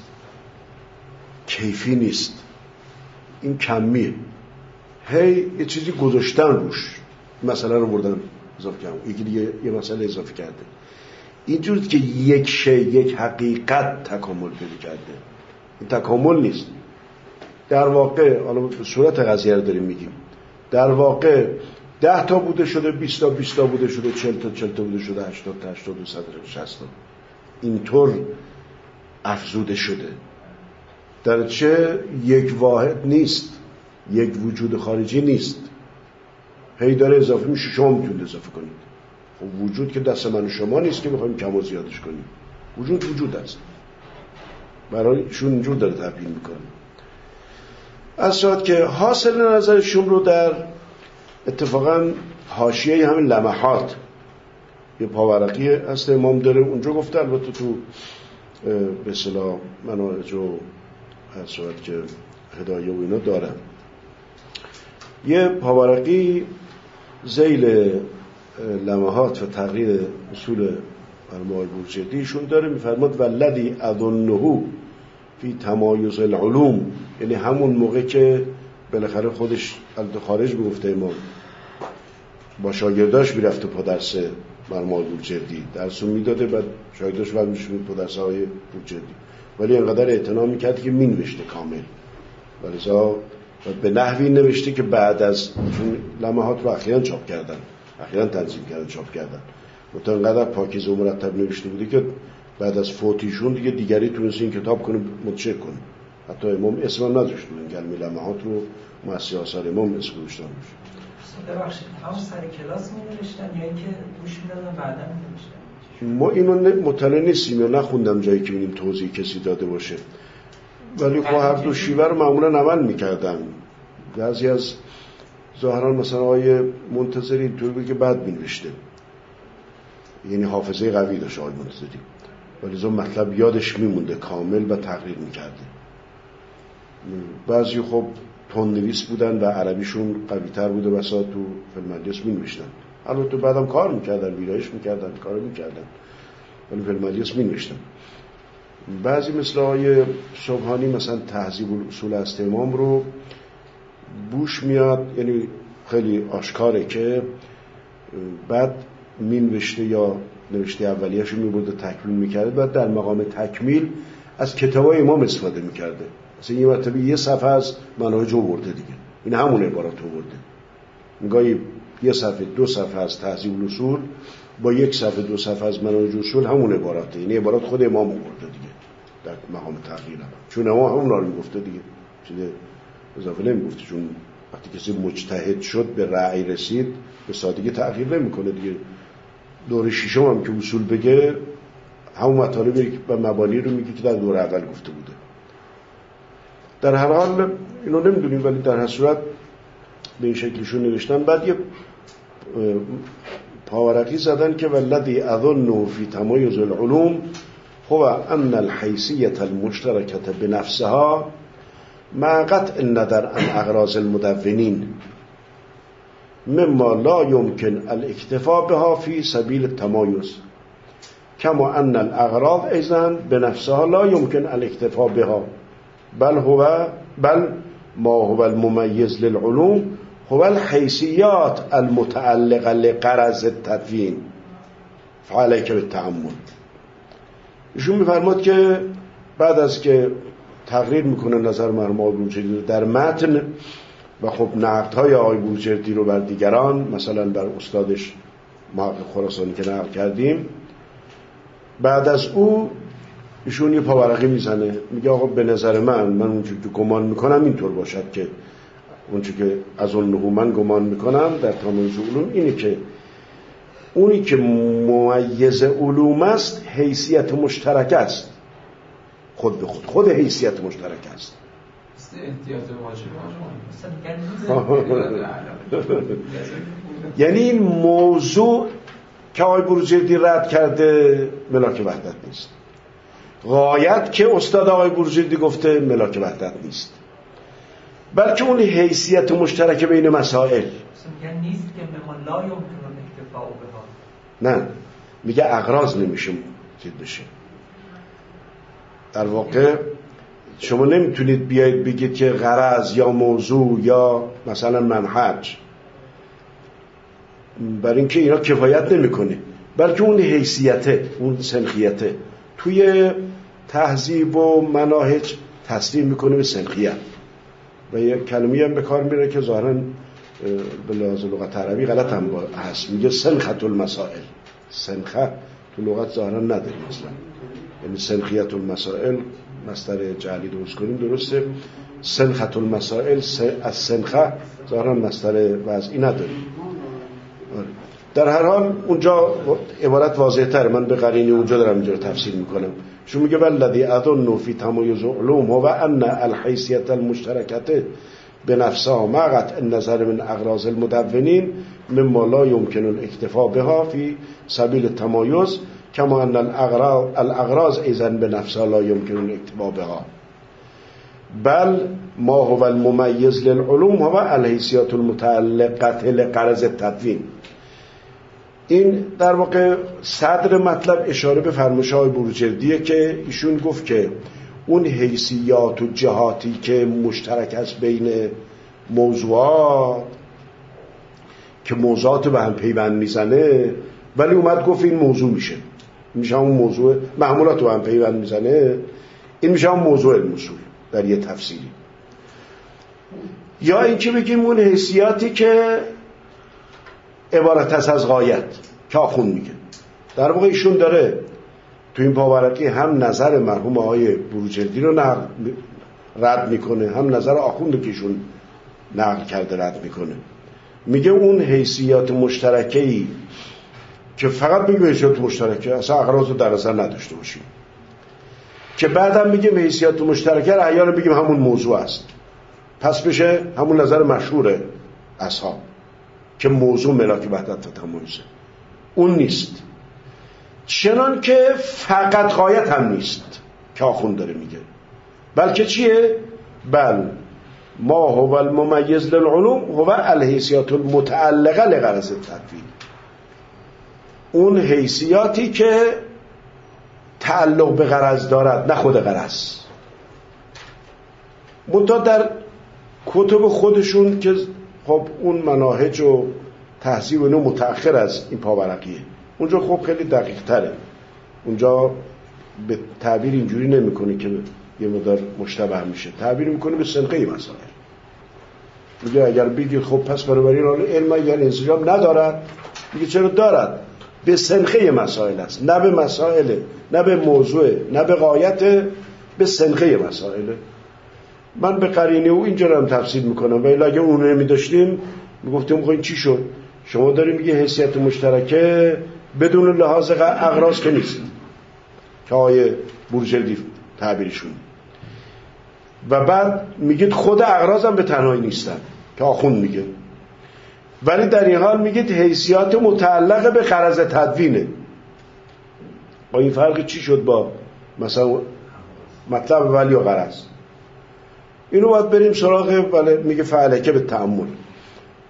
کیفی نیست، این کمیه. هی یه چیزی گذاشتن روش، مسئله رو بردن اضافه کردن، یکی دیگه یه مسئله اضافه کرده. اینجوری که یک شی، یک حقیقت تکامل پیدا کرده، این تکامل نیست. در واقع حالا به صورت قضیه رو داریم میگیم، در واقع 10 تا بوده شده، 20 تا 20 تا بوده شده، 40 تا 40 تا بوده شده، 80 تا 80 تا 100 تا 60 تا، اینطور افزوده شده. در چه یک واحد نیست، یک وجود خارجی نیست، هی داره اضافه میشه، شما میتونید اضافه کنید. خب وجود که دست من و شما نیست که بخوایم کم و زیادش کنیم، وجود است، برایشون اینجور داره تبیین میکنه. از شاید که حاصل نظرشون رو در اتفاقا حاشیه همین لمحات یه پاورقی هست امام داره اونجا گفته، البته تو به اصطلاح مناهج و از شاید که هدایه و اینا دارن، یه پاورقی ذیل لمحات و تقریر اصول علماء بورجردیشون داره، میفرماد والذی اظنه فی تمایز العلوم، یعنی همون موقع که بالاخره خودش خارج گفته امام با شاگرداش میرفته پا درس علماء بورجردی درسو میداده، بعد شاگرداش بعد میشوند پا درس های بورجردی، ولی انقدر اعتنا میکرد که مینوشته کامل، ولذا به نحوی نوشته که بعد از چون لمحات رو اخیراً چاپ کردن، اخیراً تنظیم کردن چاپ کردن، متأ انقدر پاکیزه و مرتب نوشته بوده که بعد از فوتیشون دیگری تونست این کتاب کنه منتشر کنه. حتی امام اسم نذاشت بودن، گلمی لمحات رو مؤسسه آثار امام اسم گذاشتن روش. ببخشید هم سر کلاس می‌نوشتن یا اینکه گوش می‌دادن بعدا می‌نوشتن؟ ما اینو مطلع نیستیم یا نخوندم جایی که ببینیم توضیح کسی داده باشه، ولی خب هر دو شیوه رو معمولا عمل می‌کردن. بعضی از ظاهرا مثلا آقای منتظری اینطور بود که بعد می‌نوشته، یعنی حافظه قوی داشت آقای منتظری، ولی زو مطلب یادش میمونده کامل و تقریر می‌کرده. بعضی خب تندنویس بودن و عربیشون قوی‌تر بوده، بسا تو فیلم‌مجلس می‌نوشتن، البته بعدم کار می‌کردن، ویرایش می‌کردن، کار می‌کردن، ولی فیلم‌مجلس می‌نوشتن. بعضی مثل آقای سبحانی مثلا تهذیب الاصول است امام رو بوش میاد، یعنی خیلی آشکاره که بعد مینوشته یا نوشته اولیه‌شو می‌برده تکمیل می‌کرده، بعد در مقام تکمیل از کتابای امام استفاده می‌کرده. مثلا یه مرتبه یه صفحه از مناهج آورده دیگه، این همون عبارات آورده، میگه یه صفحه 2 صفحه از تهذیب الاصول با 1 صفحه 2 صفحه از مناهج اصول همون عباراته، یعنی عبارات خود امام آورده دیگه در مقام تغییر، چون امام همون رو میگفته دیگه، چیز اضافه نمیگفته، چون وقتی کسی مجتهد شد به رأی رسید به سادگی تغییر نمیکنه دیگه. دوره ششم هم که اصول بگه همون مطالبی و مبانی رو میگه که در دوره اول گفته بوده. در هر حال اینو نمیدونیم، ولی در هر صورت به این شکلشون نوشتن. بعد یه پاورقی زدن که والذی اظنه فی تمایز العلوم هو ان الحیثیة المشترکة بنفسها مع قطع النظر عن اغراض المدونین. مما لا يمكن الاکتفاء بها في سبيل التمایز كما ان الاغراض ايضا بنفسها لا يمكن الاکتفاء بها بل ما هو المميز للعلوم هو الحیثیات المتعلقه لغرض التدوین فعليك بالتأمل. ایشون میفرماد که بعد از که تقریر میکنه نظر مرحوم آقای بروجردی در متن و خب نقدهای آقای بروجردی رو بر دیگران، مثلا بر استادش محقق خراسانی که نقل کردیم، بعد از او ایشون یه پاورقی میزنه، میگه آقا به نظر من اونچه که گمان میکنم اینطور باشد که اونچه که از اون من گمان میکنم در تمایز علوم اینه که اونی که ممیز علوم است حیثیت مشترک است، خود به خود حیثیت مشترک است. یعنی این موضوع که آقای بروجردی رد کرده ملاک وحدت نیست، غایت که استاد آقای بروجردی گفته ملاک وحدت نیست، بلکه اون حیثیت مشترک بین مسائل نیست که به لا یمکن الاکتفاء بها. نه، میگه اغراض نمیشه چیز بشه. در واقع شما نمیتونید بیایید بگید که غرض یا موضوع یا مثلا منهج، برای اینکه اینا کفایت نمیکنه، بلکه اون حیثیته، اون سنخیته توی تهذیب و مناهج تصریح میکنه به سنخیت. و یک کلمه‌ای هم به کار میره که ظاهراً به لحاظ لغت عربی غلط هم هست، میگه سنخت المسائل. سنخه تو لغت ظاهراً نداریم اصلا، یعنی سنخیت المسائل مصدر جعلی درست کنیم درسته، سنخت المسائل از سنخه ظاهراً مصدر وضعی نداریم. در هر حال اونجا عبارت واضح تر، من به قرینه اونجا دارم اینجا رو تفسیر میکنم. شو میگه والذی اظن فی تمایز علوم و ان الحیثیت المشترکه بنفسها مع قطع النظر من اغراض المدونین مما لا يمكن الاکتفاء بها فی سبیل التمایز كما ان الاغراض ايضا بنفسها لا يمكن الاکتفاء بها بل ما هو المميز للعلوم هو الحیثیات المتعلقه لغرض التدوین. این در واقع صدر مطلب اشاره به فرمایش های بروجردیه که ایشون گفت که اون حیثیات و جهاتی که مشترک است بین موضوعات که موضوعات به هم پیوند میزنه، ولی اومد گفت این موضوع میشه اون موضوع معمولات رو هم پیوند میزنه، این میشه اون موضوع الموصول در یه تفسیری. یا این که بگیم اون حیثیاتی که عبارت است از غایت که آخوند میگه. در واقع ایشون داره تو این پاورقی هم نظر مرحوم آقای بروجردی رو رد میکنه، هم نظر آخوند که ایشون نقل کرده رد میکنه. میگه اون حیثیات مشترکه‌ای که فقط میگه حیثیات مشترکه، اصلا اغراض رو در نظر نداشته باشیم، که بعدم میگه حیثیات مشترکه رو احیانا بگیم همون موضوع است، پس بشه همون نظر مشهور اصحاب که موضوع ملاک وحدت و تمایزه. اون نیست، چنان که فقط غایت هم نیست که آخوند داره میگه، بلکه چیه؟ بل ما هو المميز للعلوم هو الحیثیات المتعلقه لغرض التدوین. اون حیثیاتی که تعلق به غرض دارد، نه خود غرض. منتها در کتب خودشون که خب اون مناهج و تهذیب و اینو متأخر از این پاورقیه، اونجا خب خیلی دقیق تره، اونجا به تعبیر اینجوری نمیکنه که یه مقدار مشتبه میشه، تعبیر میکنه به سنخه مسائل. میگه اگر بگید خب پس برابری علم اگر انسجام ندارد، میگه چرا دارد؟ به سنخه مسائل است، نه به مسائل، نه به موضوع، نه به غایت، به سنخه مسائل. من به قرینه او اینجا رو هم تفسیر میکنم، ولی اگه اون رو نمیداشتیم میگفتیم خب چی شد؟ شما داری میگه حیثیت مشترکه بدون لحاظ اغراض که نیست که آقای بروجردی تعبیرشون، و بعد میگید خود اغراض هم به تنهایی نیستن که آخوند میگه، ولی در این حال میگید حیثیات متعلقه به غرض تدوینه. با این فرق چی شد با مثلا مطلب ولی و غرض؟ اینو باید بریم سراغ، ولی میگه فعلکه به تأمل.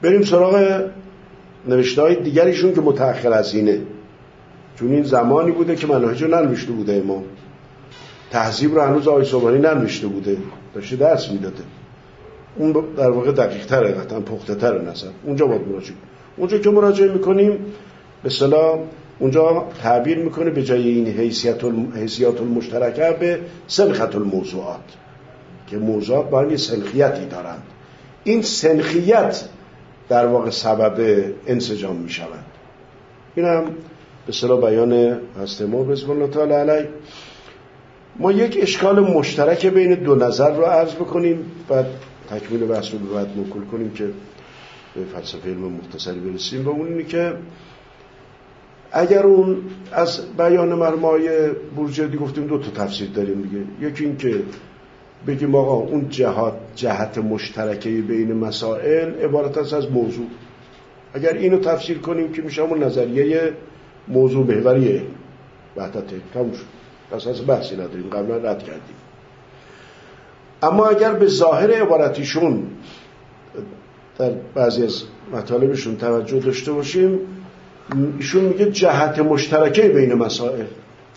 بریم سراغ نوشته‌های دیگریشون که متأخر از اینه، چون این زمانی بوده که مناهج رو ننوشته بوده امام، تهذیب رو هنوز آقای صبحانی ننوشته بوده، داشته درس میداده. اون در واقع دقیق تره، قطعا پخته تره نظر. اونجا باید مراجعه، اونجا که مراجعه میکنیم به اصطلاح اونجا تعبیر میکنه به جای این حیثیات المشترکه به سنخت الموضوعات، که موضوعات با هم یه سنخیتی دارند. این سنخیت در واقع سبب انسجام میشوند. این هم به اصطلاح بیان هست ما بسم الله تعالی علیه. ما یک اشکال مشترک بین دو نظر رو عرض بکنیم، بعد تکمیل بحث رو بعد موکول کنیم که به فلسفه علم مختصری برسیم. و اون اینه که اگر اون از بیان مرمای بورژردی گفتیم دو تا تفسیر داریم دیگه. یکی این که بگیم آقا اون جهت مشترکه بین مسائل عبارت است از موضوع. اگر اینو تفسیر کنیم که میشه همون نظریه موضوع محوری وحدته، تموم شد، پس از بحثی نداریم، قبلا رد کردیم. اما اگر به ظاهر عبارتیشون در بعضی از مطالبشون توجه داشته باشیم، ایشون میگه جهت مشترکه بین مسائل.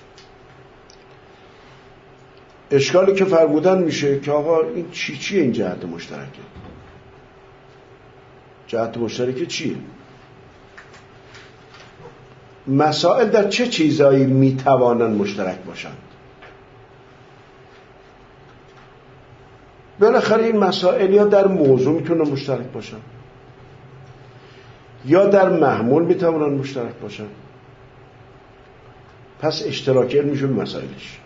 اشکالی که فرمودن میشه که آقا این چیه این جهت مشترکه؟ جهت مشترکه چیه؟ مسائل در چه چیزایی میتوانن مشترک باشند؟ بالاخره این مسائل یا در موضوع میتونن مشترک باشن، یا در محمول میتوانن مشترک باشن. پس اشتراکی میشون مسائلش.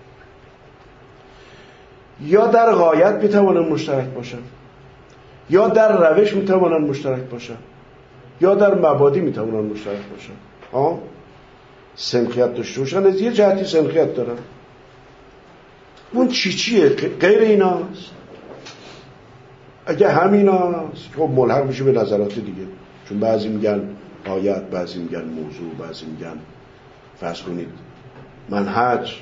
یا در غایت میتوانن مشترک باشن، یا در روش میتوانن مشترک باشن، یا در مبادی میتوانن مشترک باشن. سنخیت داشته باشن، از یه جهتی سنخیت دارن. اون چیه؟ غیر ایناست. اگه همیناست خب ملحق میشه به نظرات دیگه، چون بعضی میگن آیت، بعضی میگن موضوع، بعضی میگن فرض کنید منهج.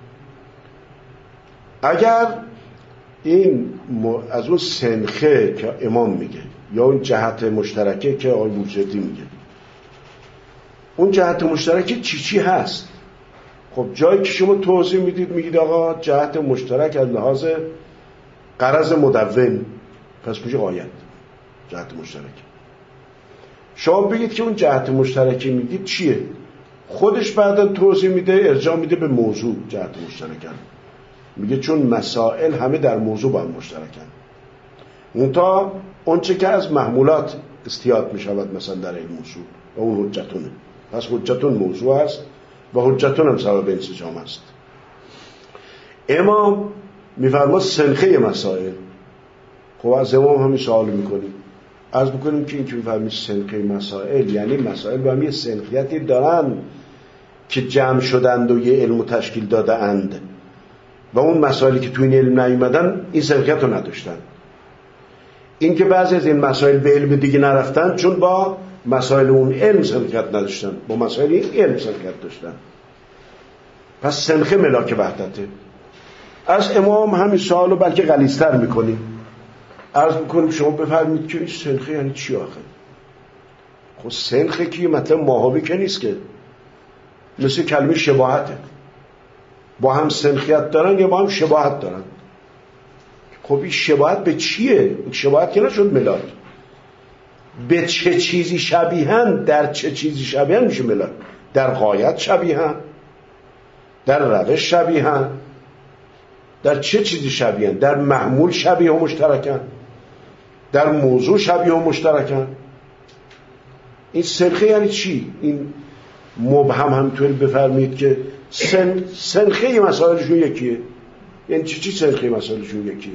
اگر این از اون سنخه که امام میگه یا اون جهت مشترکه که آقای بورژردی میگه، اون جهت مشترکه چی هست؟ خب جایی که شما توضیح میدید میگید آقا جهت مشترک از لحاظ غرض مدون، پس میشه غایت جهت مشترک. شما بگید که اون جهت مشترکی میگید چیه؟ خودش بعدا توضیح میده، ارجاع میده به موضوع جهت مشترکن. میگه چون مسائل همه در موضوع با هم مشترکن. اونتا اونچه که از محمولات استیاد میشود مثلا در این موضوع و اون حجتونه، پس حجتون موضوع است و حجتون هم سبب انسجام است. امام میفرما سنخه مسائل. خب از امام همین سوال میکنیم، عرض بکنیم که این که میفرمید سنخه مسائل یعنی مسائل با هم یه سنخیتی دارن که جمع شدند و یه علم تشکیل داده اند و اون مسائلی که تو این علم نیومدن این سنخیت رو نداشتن. این که بعضی از این مسائل به علم دیگه نرفتن چون با مسائل اون علم سنخیت نداشتن، با مسائل این علم سنخیت داشتن. پس سنخه ملاک وحدته. از امام همین سوالو بلکه غلیظتر میکنیم، عرض میکنیم شما بفرمید که این سنخه یعنی چی آخه؟ خب سنخه که مطلب ماهابی که نیست که، مثل کلمه شباهته، با هم سنخیت دارن یا با هم شباهت دارن. خب این شباهت به چیه؟ این شباهت که نشد ملاک. به چه چیزی شبیهن، در چه چیزی شبیهن میشه ملاک. در غایت شبیهن، در روش شبیهن، در چه چیزی شبیهن؟ در محمول شبیه و مشترکن، در موضوع شبیه و مشترکن. این سنخه یعنی چی؟ این مبهم همینطوری بفرمید که سنخه مسائلشون یکیه. یعنی چی سنخه مسائلشون یکیه؟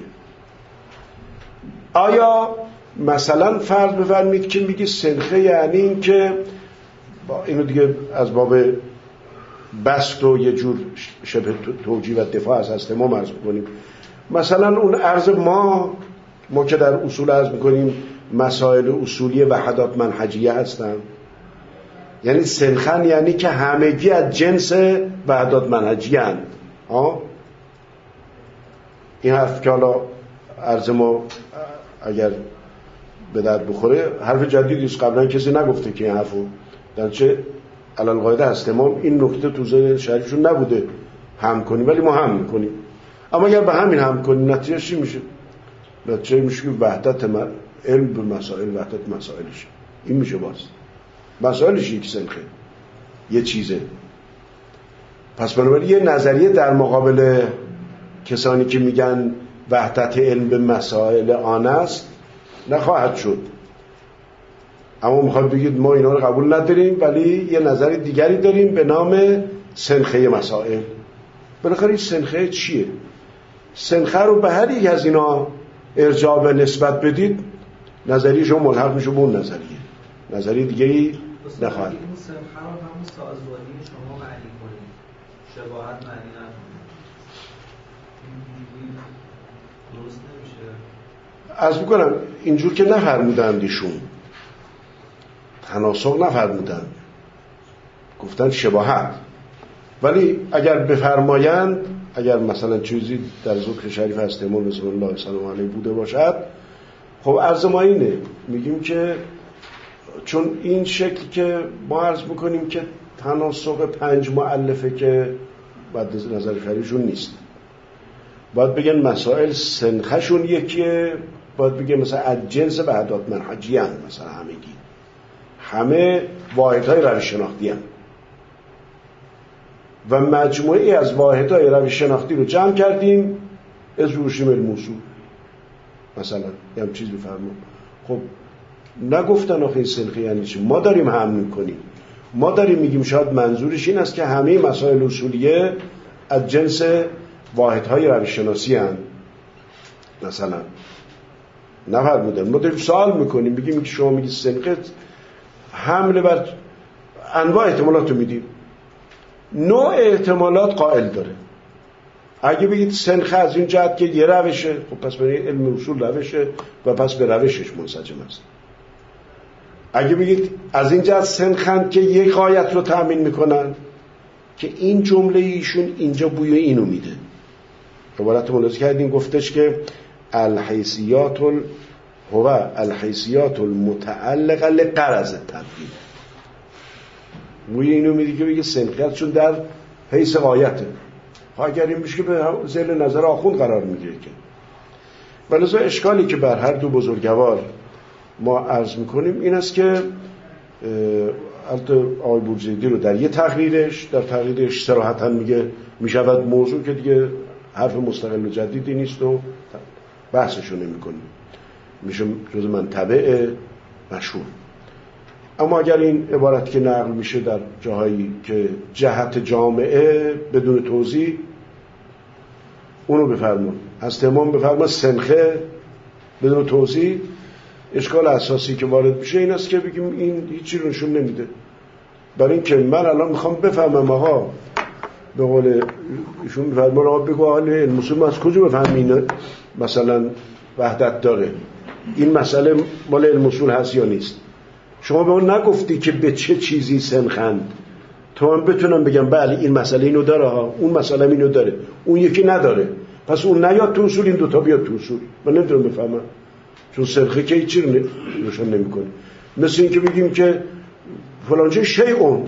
آیا مثلا فرض بفرمید که میگی سنخه یعنی این که اینو دیگه از باب بسط و یه جور شبه توجیه و دفاع از هست ما عرض میکنیم، مثلا اون عرض ما که در اصول عرض میکنیم مسائل اصولی وحدات منهجیه هستن، یعنی سنخن یعنی که همگی از جنس وحدات منهجیه هستن. این حرف که حالا عرض ما اگر به درد بخوره حرف جدیدی است، قبلا کسی نگفته که این حرفو در چه علل قاعده هست امام این نکته تو ذهن شریفشون نبوده هم کنیم، ولی ما هم میکنیم. اما اگر به همین هم کنیم نتیجه چی میشه؟ نتیجه میشه که وحدت علم به مسائل، وحدت مسائلش این میشه. باز مسائلش یک سنخه یه چیزه. پس بنابراین یه نظریه در مقابل کسانی که میگن وحدت علم به مسائل آن است نخواهد شد. اما میخواد بگید ما اینا رو قبول نداریم ولی یه نظر دیگری داریم به نام سنخه مسائل. بالاخره این سنخه چیه؟ سنخه رو به هر یک از اینا ارجاع به نسبت بدید نظریه شما ملحق میشه به اون نظریه دیگری نخواهد. این سنخه رو همون سازواری شما معنی کنید، شباهت معنی نکنید، درست نمیشه. عرض میکنم اینجور که نفرمودند ایشون، تناسق نفرمودند، گفتن شباهت. ولی اگر بفرمایند، اگر مثلا چیزی در ذکر شریف هست امام رسول الله صلی الله علیه بوده باشد، خب عرض ما اینه، میگیم که چون این شکل که ما عرض میکنیم که تناسق 5 مؤلفه که بعد نظر شریفشون نیست، باید بگن مسائل سنخشون یکیه، باید بگن مثلا از جنس وحدات منهجی هم، مثلا همه واحدهای روش شناختی هم و مجموعی از واحدهای روش شناختی رو جمع کردیم از روشیم الموصول مثلا یه هم چیز بفرمون. خب نگفتن آخه این سنخی یعنی چی؟ ما داریم هم میکنیم، ما داریم میگیم شاید منظورش این است که همه مسائل اصولیه از جنس واحدهای روش شناسی هم مثلا نفرمودن. ما داریم سوال میکنیم، بگیم که شما میگید سنخه حمله بر انواع احتمالات رو میدیم، نوع احتمالات قائل داره. اگه بگید سنخه از این جهت که یه روشه، خب پس برای علم اصول روشه و پس به روشش منسجم است. اگه بگید از این جهت سنخند که یک غایت رو تأمین میکنن که این جمله ایشون اینجا بوی اینو میده. عبارت ملاحظه کردیم گفتش که الحیثیات المتعلقه لغرض التبیین، بوی اینو میده که بگه سنخیت چون در حیث غایته. اگر این میشه که به ذیل نظر آخوند قرار میگیره که بلازا اشکالی که بر هر دو بزرگوار ما عرض میکنیم این است که آقای بورجیدی رو در یه تقریرش صراحتاً میگه میشود موضوع که دیگه حرف مستقل و جدیدی نیست و بحثشو نمیکنیم، میشه جز منطبع مشهور. اما اگر این عبارت که نقل میشه در جاهایی که جهت جامعه بدون توضیح اونو بفرمون، از تمام بفرمون سنخه بدون توضیح، اشکال اساسی که وارد میشه این است که بگیم این هیچی رو نشون نمیده. برای این که من الان میخوام بفهمم آقا به قول ایشون میفرمان آقا بگو حالا علم اصول از کجا بفهمین مثلا وحدت داره، این مسئله مال علم اصول هست یا نیست؟ شما به اون نگفتی که به چه چیزی سنخند تا من بتونم بگم بله این مسئله اینو داره ها، اون مسئله اینو داره، اون یکی نداره، پس اون نیاد تو اصول این دوتا بیاد تو اصول. من نمیتونم بفهمم چون سنخه که هیچی رو روشن نمیکنه. مثل این که بگیم که فلانچه شیعون،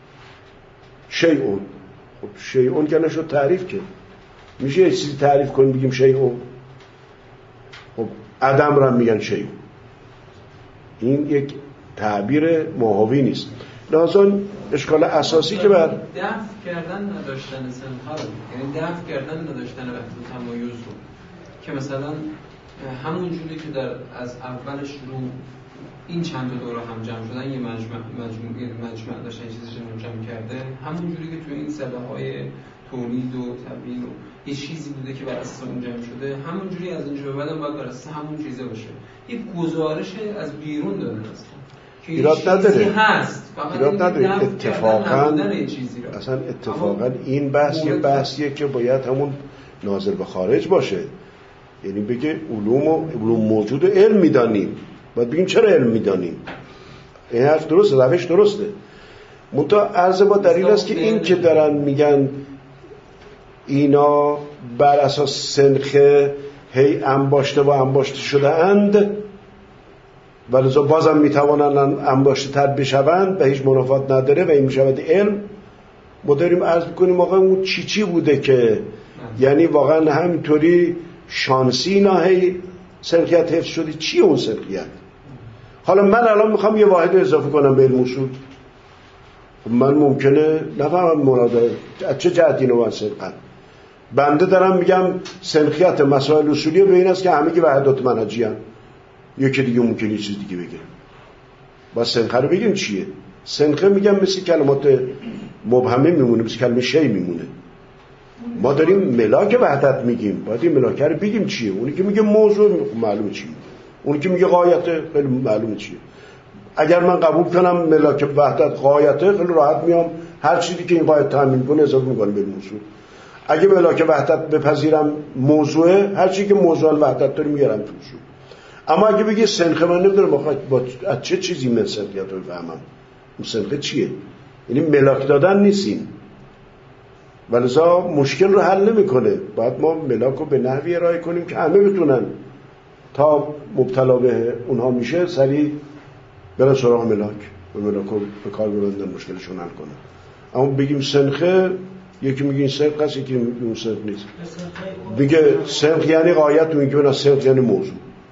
خب شیعون که نشد تعریف که میشه یه چیزی تعریف کنیم بگیم شیعون، خب عدم رو هم میگن شیعون. این یک تعبیر ماهوی نیست. لازم اشکال اساسی که بر دفع کردن نداشتن سنخه رو، یعنی دفع کردن نداشتن وحدت تمایز رو، که مثلا همون جوری که در از اولش رو این چند تا دوره هم جمع شدن یه مجمع داشتن چیزی رو جمع کرده، همون جوری که توی این سله‌های تولید و تبیین و یه چیزی بوده که بر اساس اون جمع شده، همون جوری از اینجا به بعدم باید بر اساس همون چیزه باشه. یه گزارش از بیرون دادن هست که ایراد نداره، ایراد نداره. اتفاقا این بحث یه بحثیه که باید همون ناظر به خارج باشه، یعنی بگه علوم موجود و علم میدانیم، باید بگیم چرا علم میدانیم. این حرف درسته، روش درسته، منتها عرض با دلیل است که این که دارن میگن اینا بر اساس سنخه هی انباشته و انباشته شده اند، ولذا بازم میتوانند انباشته تر بشوند و هیچ منافات نداره و این میشود علم. ما داریم عرض میکنیم آقا اون چی بوده که یعنی واقعا همینطوری شانسی ناهی سنخیت حفظ شده؟ چیه اون سنخیت؟ حالا من الان میخوام یه واحد اضافه کنم به علم اصول، من ممکنه نفهمم مراده از چه جهت اینو من سنخم. بنده دارم میگم سنخیت مسائل اصولی به این است که همه که وحدات منهجی هم. یکی دیگه ممکنه یه چیز دیگه بگه. با سنخه رو بگیم چیه؟ سنخه میگم مثل کلمات مبهمه میمونه، مثل کلمه شی میمونه. ما داریم ملاک وحدت میگیم، باید این ملاک رو بگیم چیه. اونی که میگه موضوع معلومه چیه، اونی که میگه غایته خیلی معلومه چیه. اگر من قبول کنم ملاک وحدت غایته، خیلی راحت میام هر چیزی که این غایت تامین کنه اضافه میکنم به موضوع. اگه ملاک وحدت بپذیرم موضوعه، هر چیزی که موضوع وحدت داره میارم توش. اما اگه بگی سنخه، من نمیدونم با از چه چیزی من سنخیت رو بفهمم. اون سنخه چیه؟ یعنی ملاک دادن نیستیم، ولذا مشکل رو حل نمیکنه. باید ما ملاک رو به نحوی ارائه کنیم که همه بتونن تا مبتلا به اونها میشه سریع برن سراغ ملاک و ملاک رو به کار ببندن، مشکلشون حل کنن. اما بگیم سنخه، یکی میگه این سنخ هست، یکی میگه اون سنخ نیست. میگه سنخ یعنی غایت، اون میگه سنخ یعنی موضوع.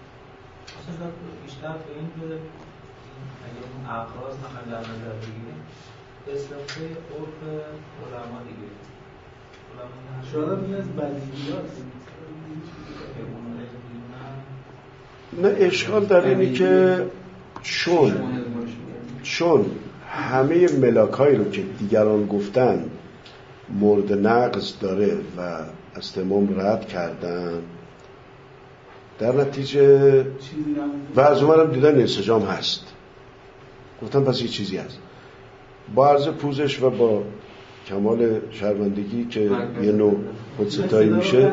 بیشتر به این که اگر اون اقراض نخواهیم در نظر بگیریم به اصطلاح عرف علما دیگه شاید این از بدیهیات نه، اشکال در اینه که چون همه ملاکایی رو که دیگران گفتن مورد نقض داره و از تمام رد کردن، در نتیجه و از اونم دیدن انسجام هست، گفتم پس یه چیزی هست. با عرض پوزش و با کمال شرمندگی که یه نوع خودستایی میشه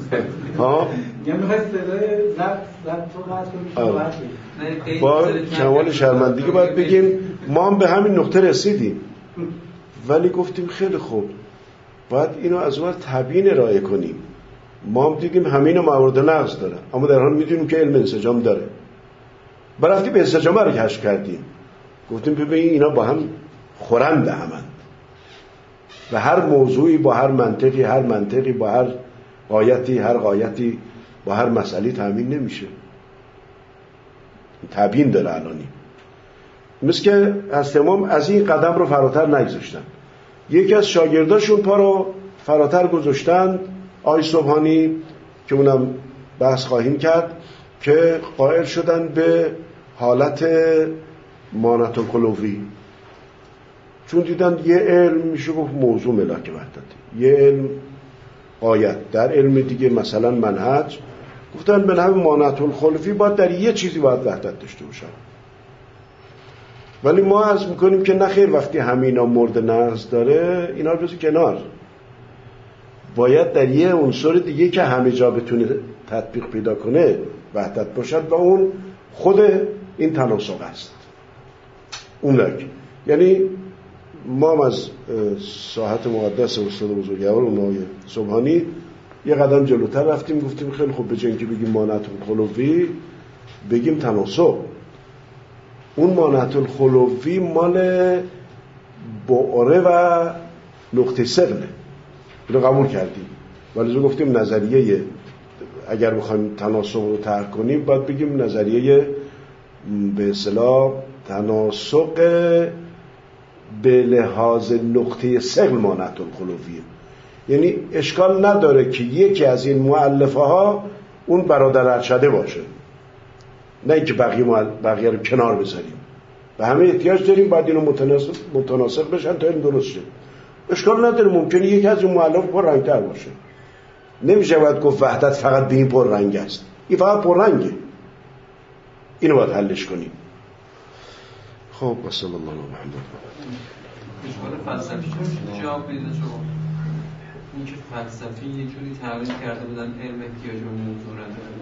با کمال شرمندگی باید بگیم ما هم به همین نقطه رسیدیم، ولی گفتیم خیلی خوب باید اینو از اون تبیین ارائه کنیم. ما هم دیدیم همین موارد نقض داره، اما در حال میدونیم که علم انسجام داره. برفتیم به انسجام رو کشف کردیم، گفتیم ببین اینا با هم خورند همند و هر موضوعی با هر منطقی با هر غایتی با هر مسئله تامین نمیشه. تبیین داره الانی. مثل که از تمام از این قدم رو فراتر نگذاشتن. یکی از شاگرداشون پا رو فراتر گذاشتن، آقای سبحانی، که اونم بحث خواهیم کرد، که قائل شدن به حالت مانعة الخلوی، چون دیدن یه علم میشه گفت موضوع ملاک وحدتی، یه علم غایت، در علم دیگه مثلا منهج گفتن به نحو مانعة الخلوی باید در یه چیزی باید وحدت داشته باشه. ولی ما عرض میکنیم که نخیر، وقتی همینا مورد نقض داره اینا رو بذار کنار، باید در یه عنصر دیگه که همه جا بتونه تطبیق پیدا کنه وحدت باشد و اون خود این تناسق است. اون لک یعنی ما هم از ساحت مقدس استاد بزرگوار اونای سبحانی یه قدم جلوتر رفتیم، گفتیم خیلی خوب به جای اینکه بگیم مانعة الخلوی بگیم تناسق. اون مانعة الخلوی مال بعره و نقطه ثقله، اینو قبول کردیم. ولی گفتیم نظریه اگر بخوایم تناسق رو طرح کنیم باید بگیم نظریه به اصطلاح تناسق به لحاظ نقطه ثقل مانعة الخلویه. یعنی اشکال نداره که یکی از این مؤلفه ها اون برادر ارشده باشه، نه اینکه بقیه رو کنار بذاریم. و همه احتیاج داریم باید اینو متناسق بشن تا این درست شه. اشکال نداره ممکنه یکی از این مؤلف پر رنگتر باشه، نمیشه باید گفت وحدت فقط به این پر رنگ است، این فقط پر رنگه، اینو باید حلش کنیم. خب صلی الله علیه و محمد. اشکال فلسفی چون جواب بدید شما این که فلسفی یه جوری تعریف کرده بودن علم احتیاج به موضوع نداره.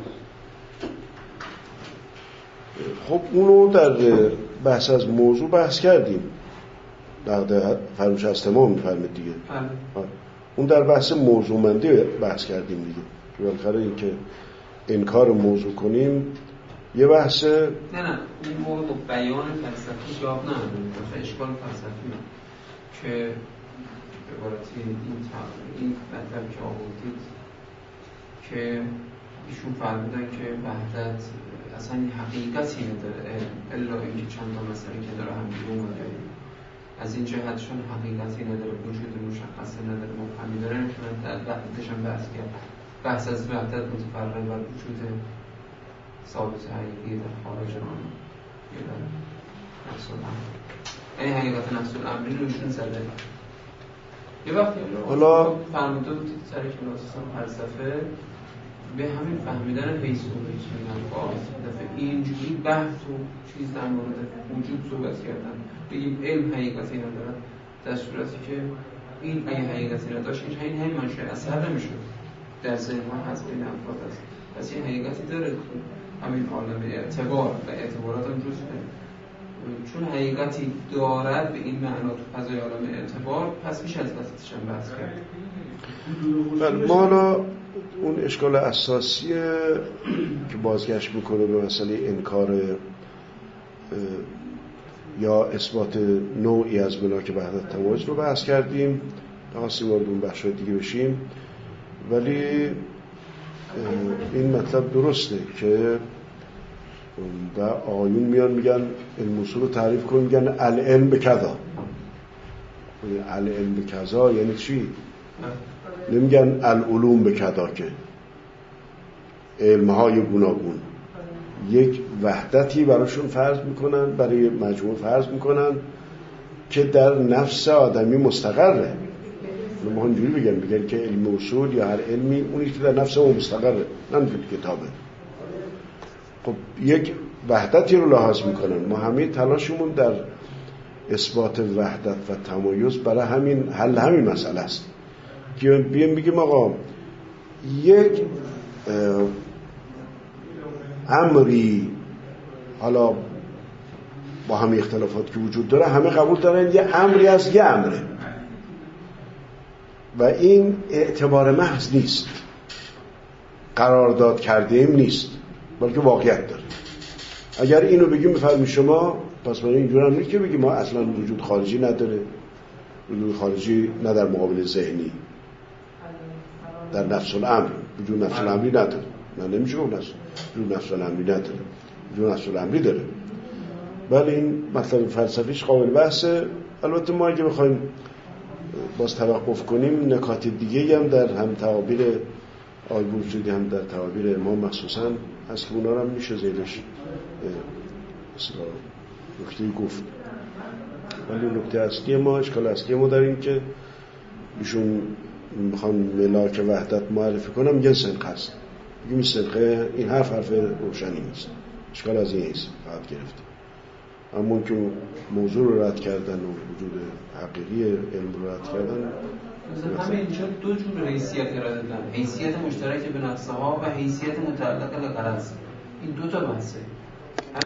خب اونو در بحث از موضوع بحث کردیم، نقد فروش از تمام میفرمید دیگه. اون در بحث موضوع مندی بحث کردیم دیگه، که بالاخره این که انکار موضوع کنیم یه بحث نه اون موقع با بیان فلسفی جواب نداره، اشکال فلسفی که به عبارتی این مطلب که آوردید که ایشون فرمودن که وحدت اصلا حقیقتی نداره الا اینکه چند تا مسئله که داره هم بیرون اومده از این جهتشون حقیقتی نداره، وجود مشخصی نداره، مفهومی داره، نمیتونن در وحدتش هم بحث کرد. بحث از وحدت متفرق بر وجود ثابت حقیقی در خارج آن یا در نفس الامر، این حقیقت نفس الامری رو ایشون زده. یه وقتی حالا فهمیده بودید سر کلاس فلسفه به همین فهمیدن حیث و حیث دفعه اینجوری بحث و چیز در مورد وجود صحبت کردن، بگیم علم حقیقتی ندارد، در صورتی که این اگه حقیقتی نداشت این همین منشه اثر نمیشه در ذهن ما هست بین افراد است. پس این حقیقتی داره همین عالم اعتبار و اعتبارات هم جزءه، چون حقیقتی دارد به این معنا تو فضای عالم اعتبار، پس میشه از وسطش هم بحث کرد. ما اون اشکال اساسی که بازگشت میکنه به مسئله انکار یا اثبات نوعی از ملاک وحدت تمایز رو بحث کردیم، نخواستیم وارد اون بخش‌های دیگه بشیم، ولی این مطلب درسته که در آیون میان میگن علم اصول رو تعریف کن، میگن العلم به کذا. العلم به کذا یعنی چی؟ نمیگن العلوم به کذا، که علمهای گوناگون یک وحدتی براشون فرض میکنن، برای مجموعه فرض میکنن که در نفس آدمی مستقره. ما اینجوری بگن که علم اصول یا هر علمی اونی که در نفس اون مستقره، نه تو کتابه. خب یک وحدتی رو لحاظ میکنن. ما همه تلاشمون در اثبات وحدت و تمایز برای همین حل همین مسئله است که بگیم آقا یک امری، حالا با همه اختلافات که وجود داره همه قبول دارن یه امری از یه امره و این اعتبار محض نیست، قرارداد کرده ایم نیست، بلکه واقعیت داره. اگر اینو بگیم بفرمایید شما، پس برای اینجور هم نیست که بگیم ما اصلا وجود خارجی نداره، وجود خارجی نه در مقابل ذهنی، در نفس الامر وجود نفس الامری نداره. نه نمیشه گفت وجود نفس الامری نداره، وجود نفس الامری داره. ولی این مطلب فلسفیش قابل بحثه. البته ما اگه بخوایم باز توقف کنیم، نکات دیگه هم در هم تعابیر آقای بروجردی هم در تعابیر امام مخصوصا هست که اونا رو هم میشه زیرش نکته‌ای گفت. ولی نکته اصلی ما، اشکال اصلی ما در این که ایشون میخوان ملاک وحدت معرفی کنم، میگن سنقه است. میگیم سنقه، این حرف روشنی نیست، اشکال از این نیست، فقط گرفته. اما که موضوع رو رد کردن و وجود حقیقی علم رو رد کردن، مثلا همه اینجا دو جور حیثیت را دادن، حیثیت مشترک به نفسها و حیثیت متعلق به غرض. این دو تا بحثه.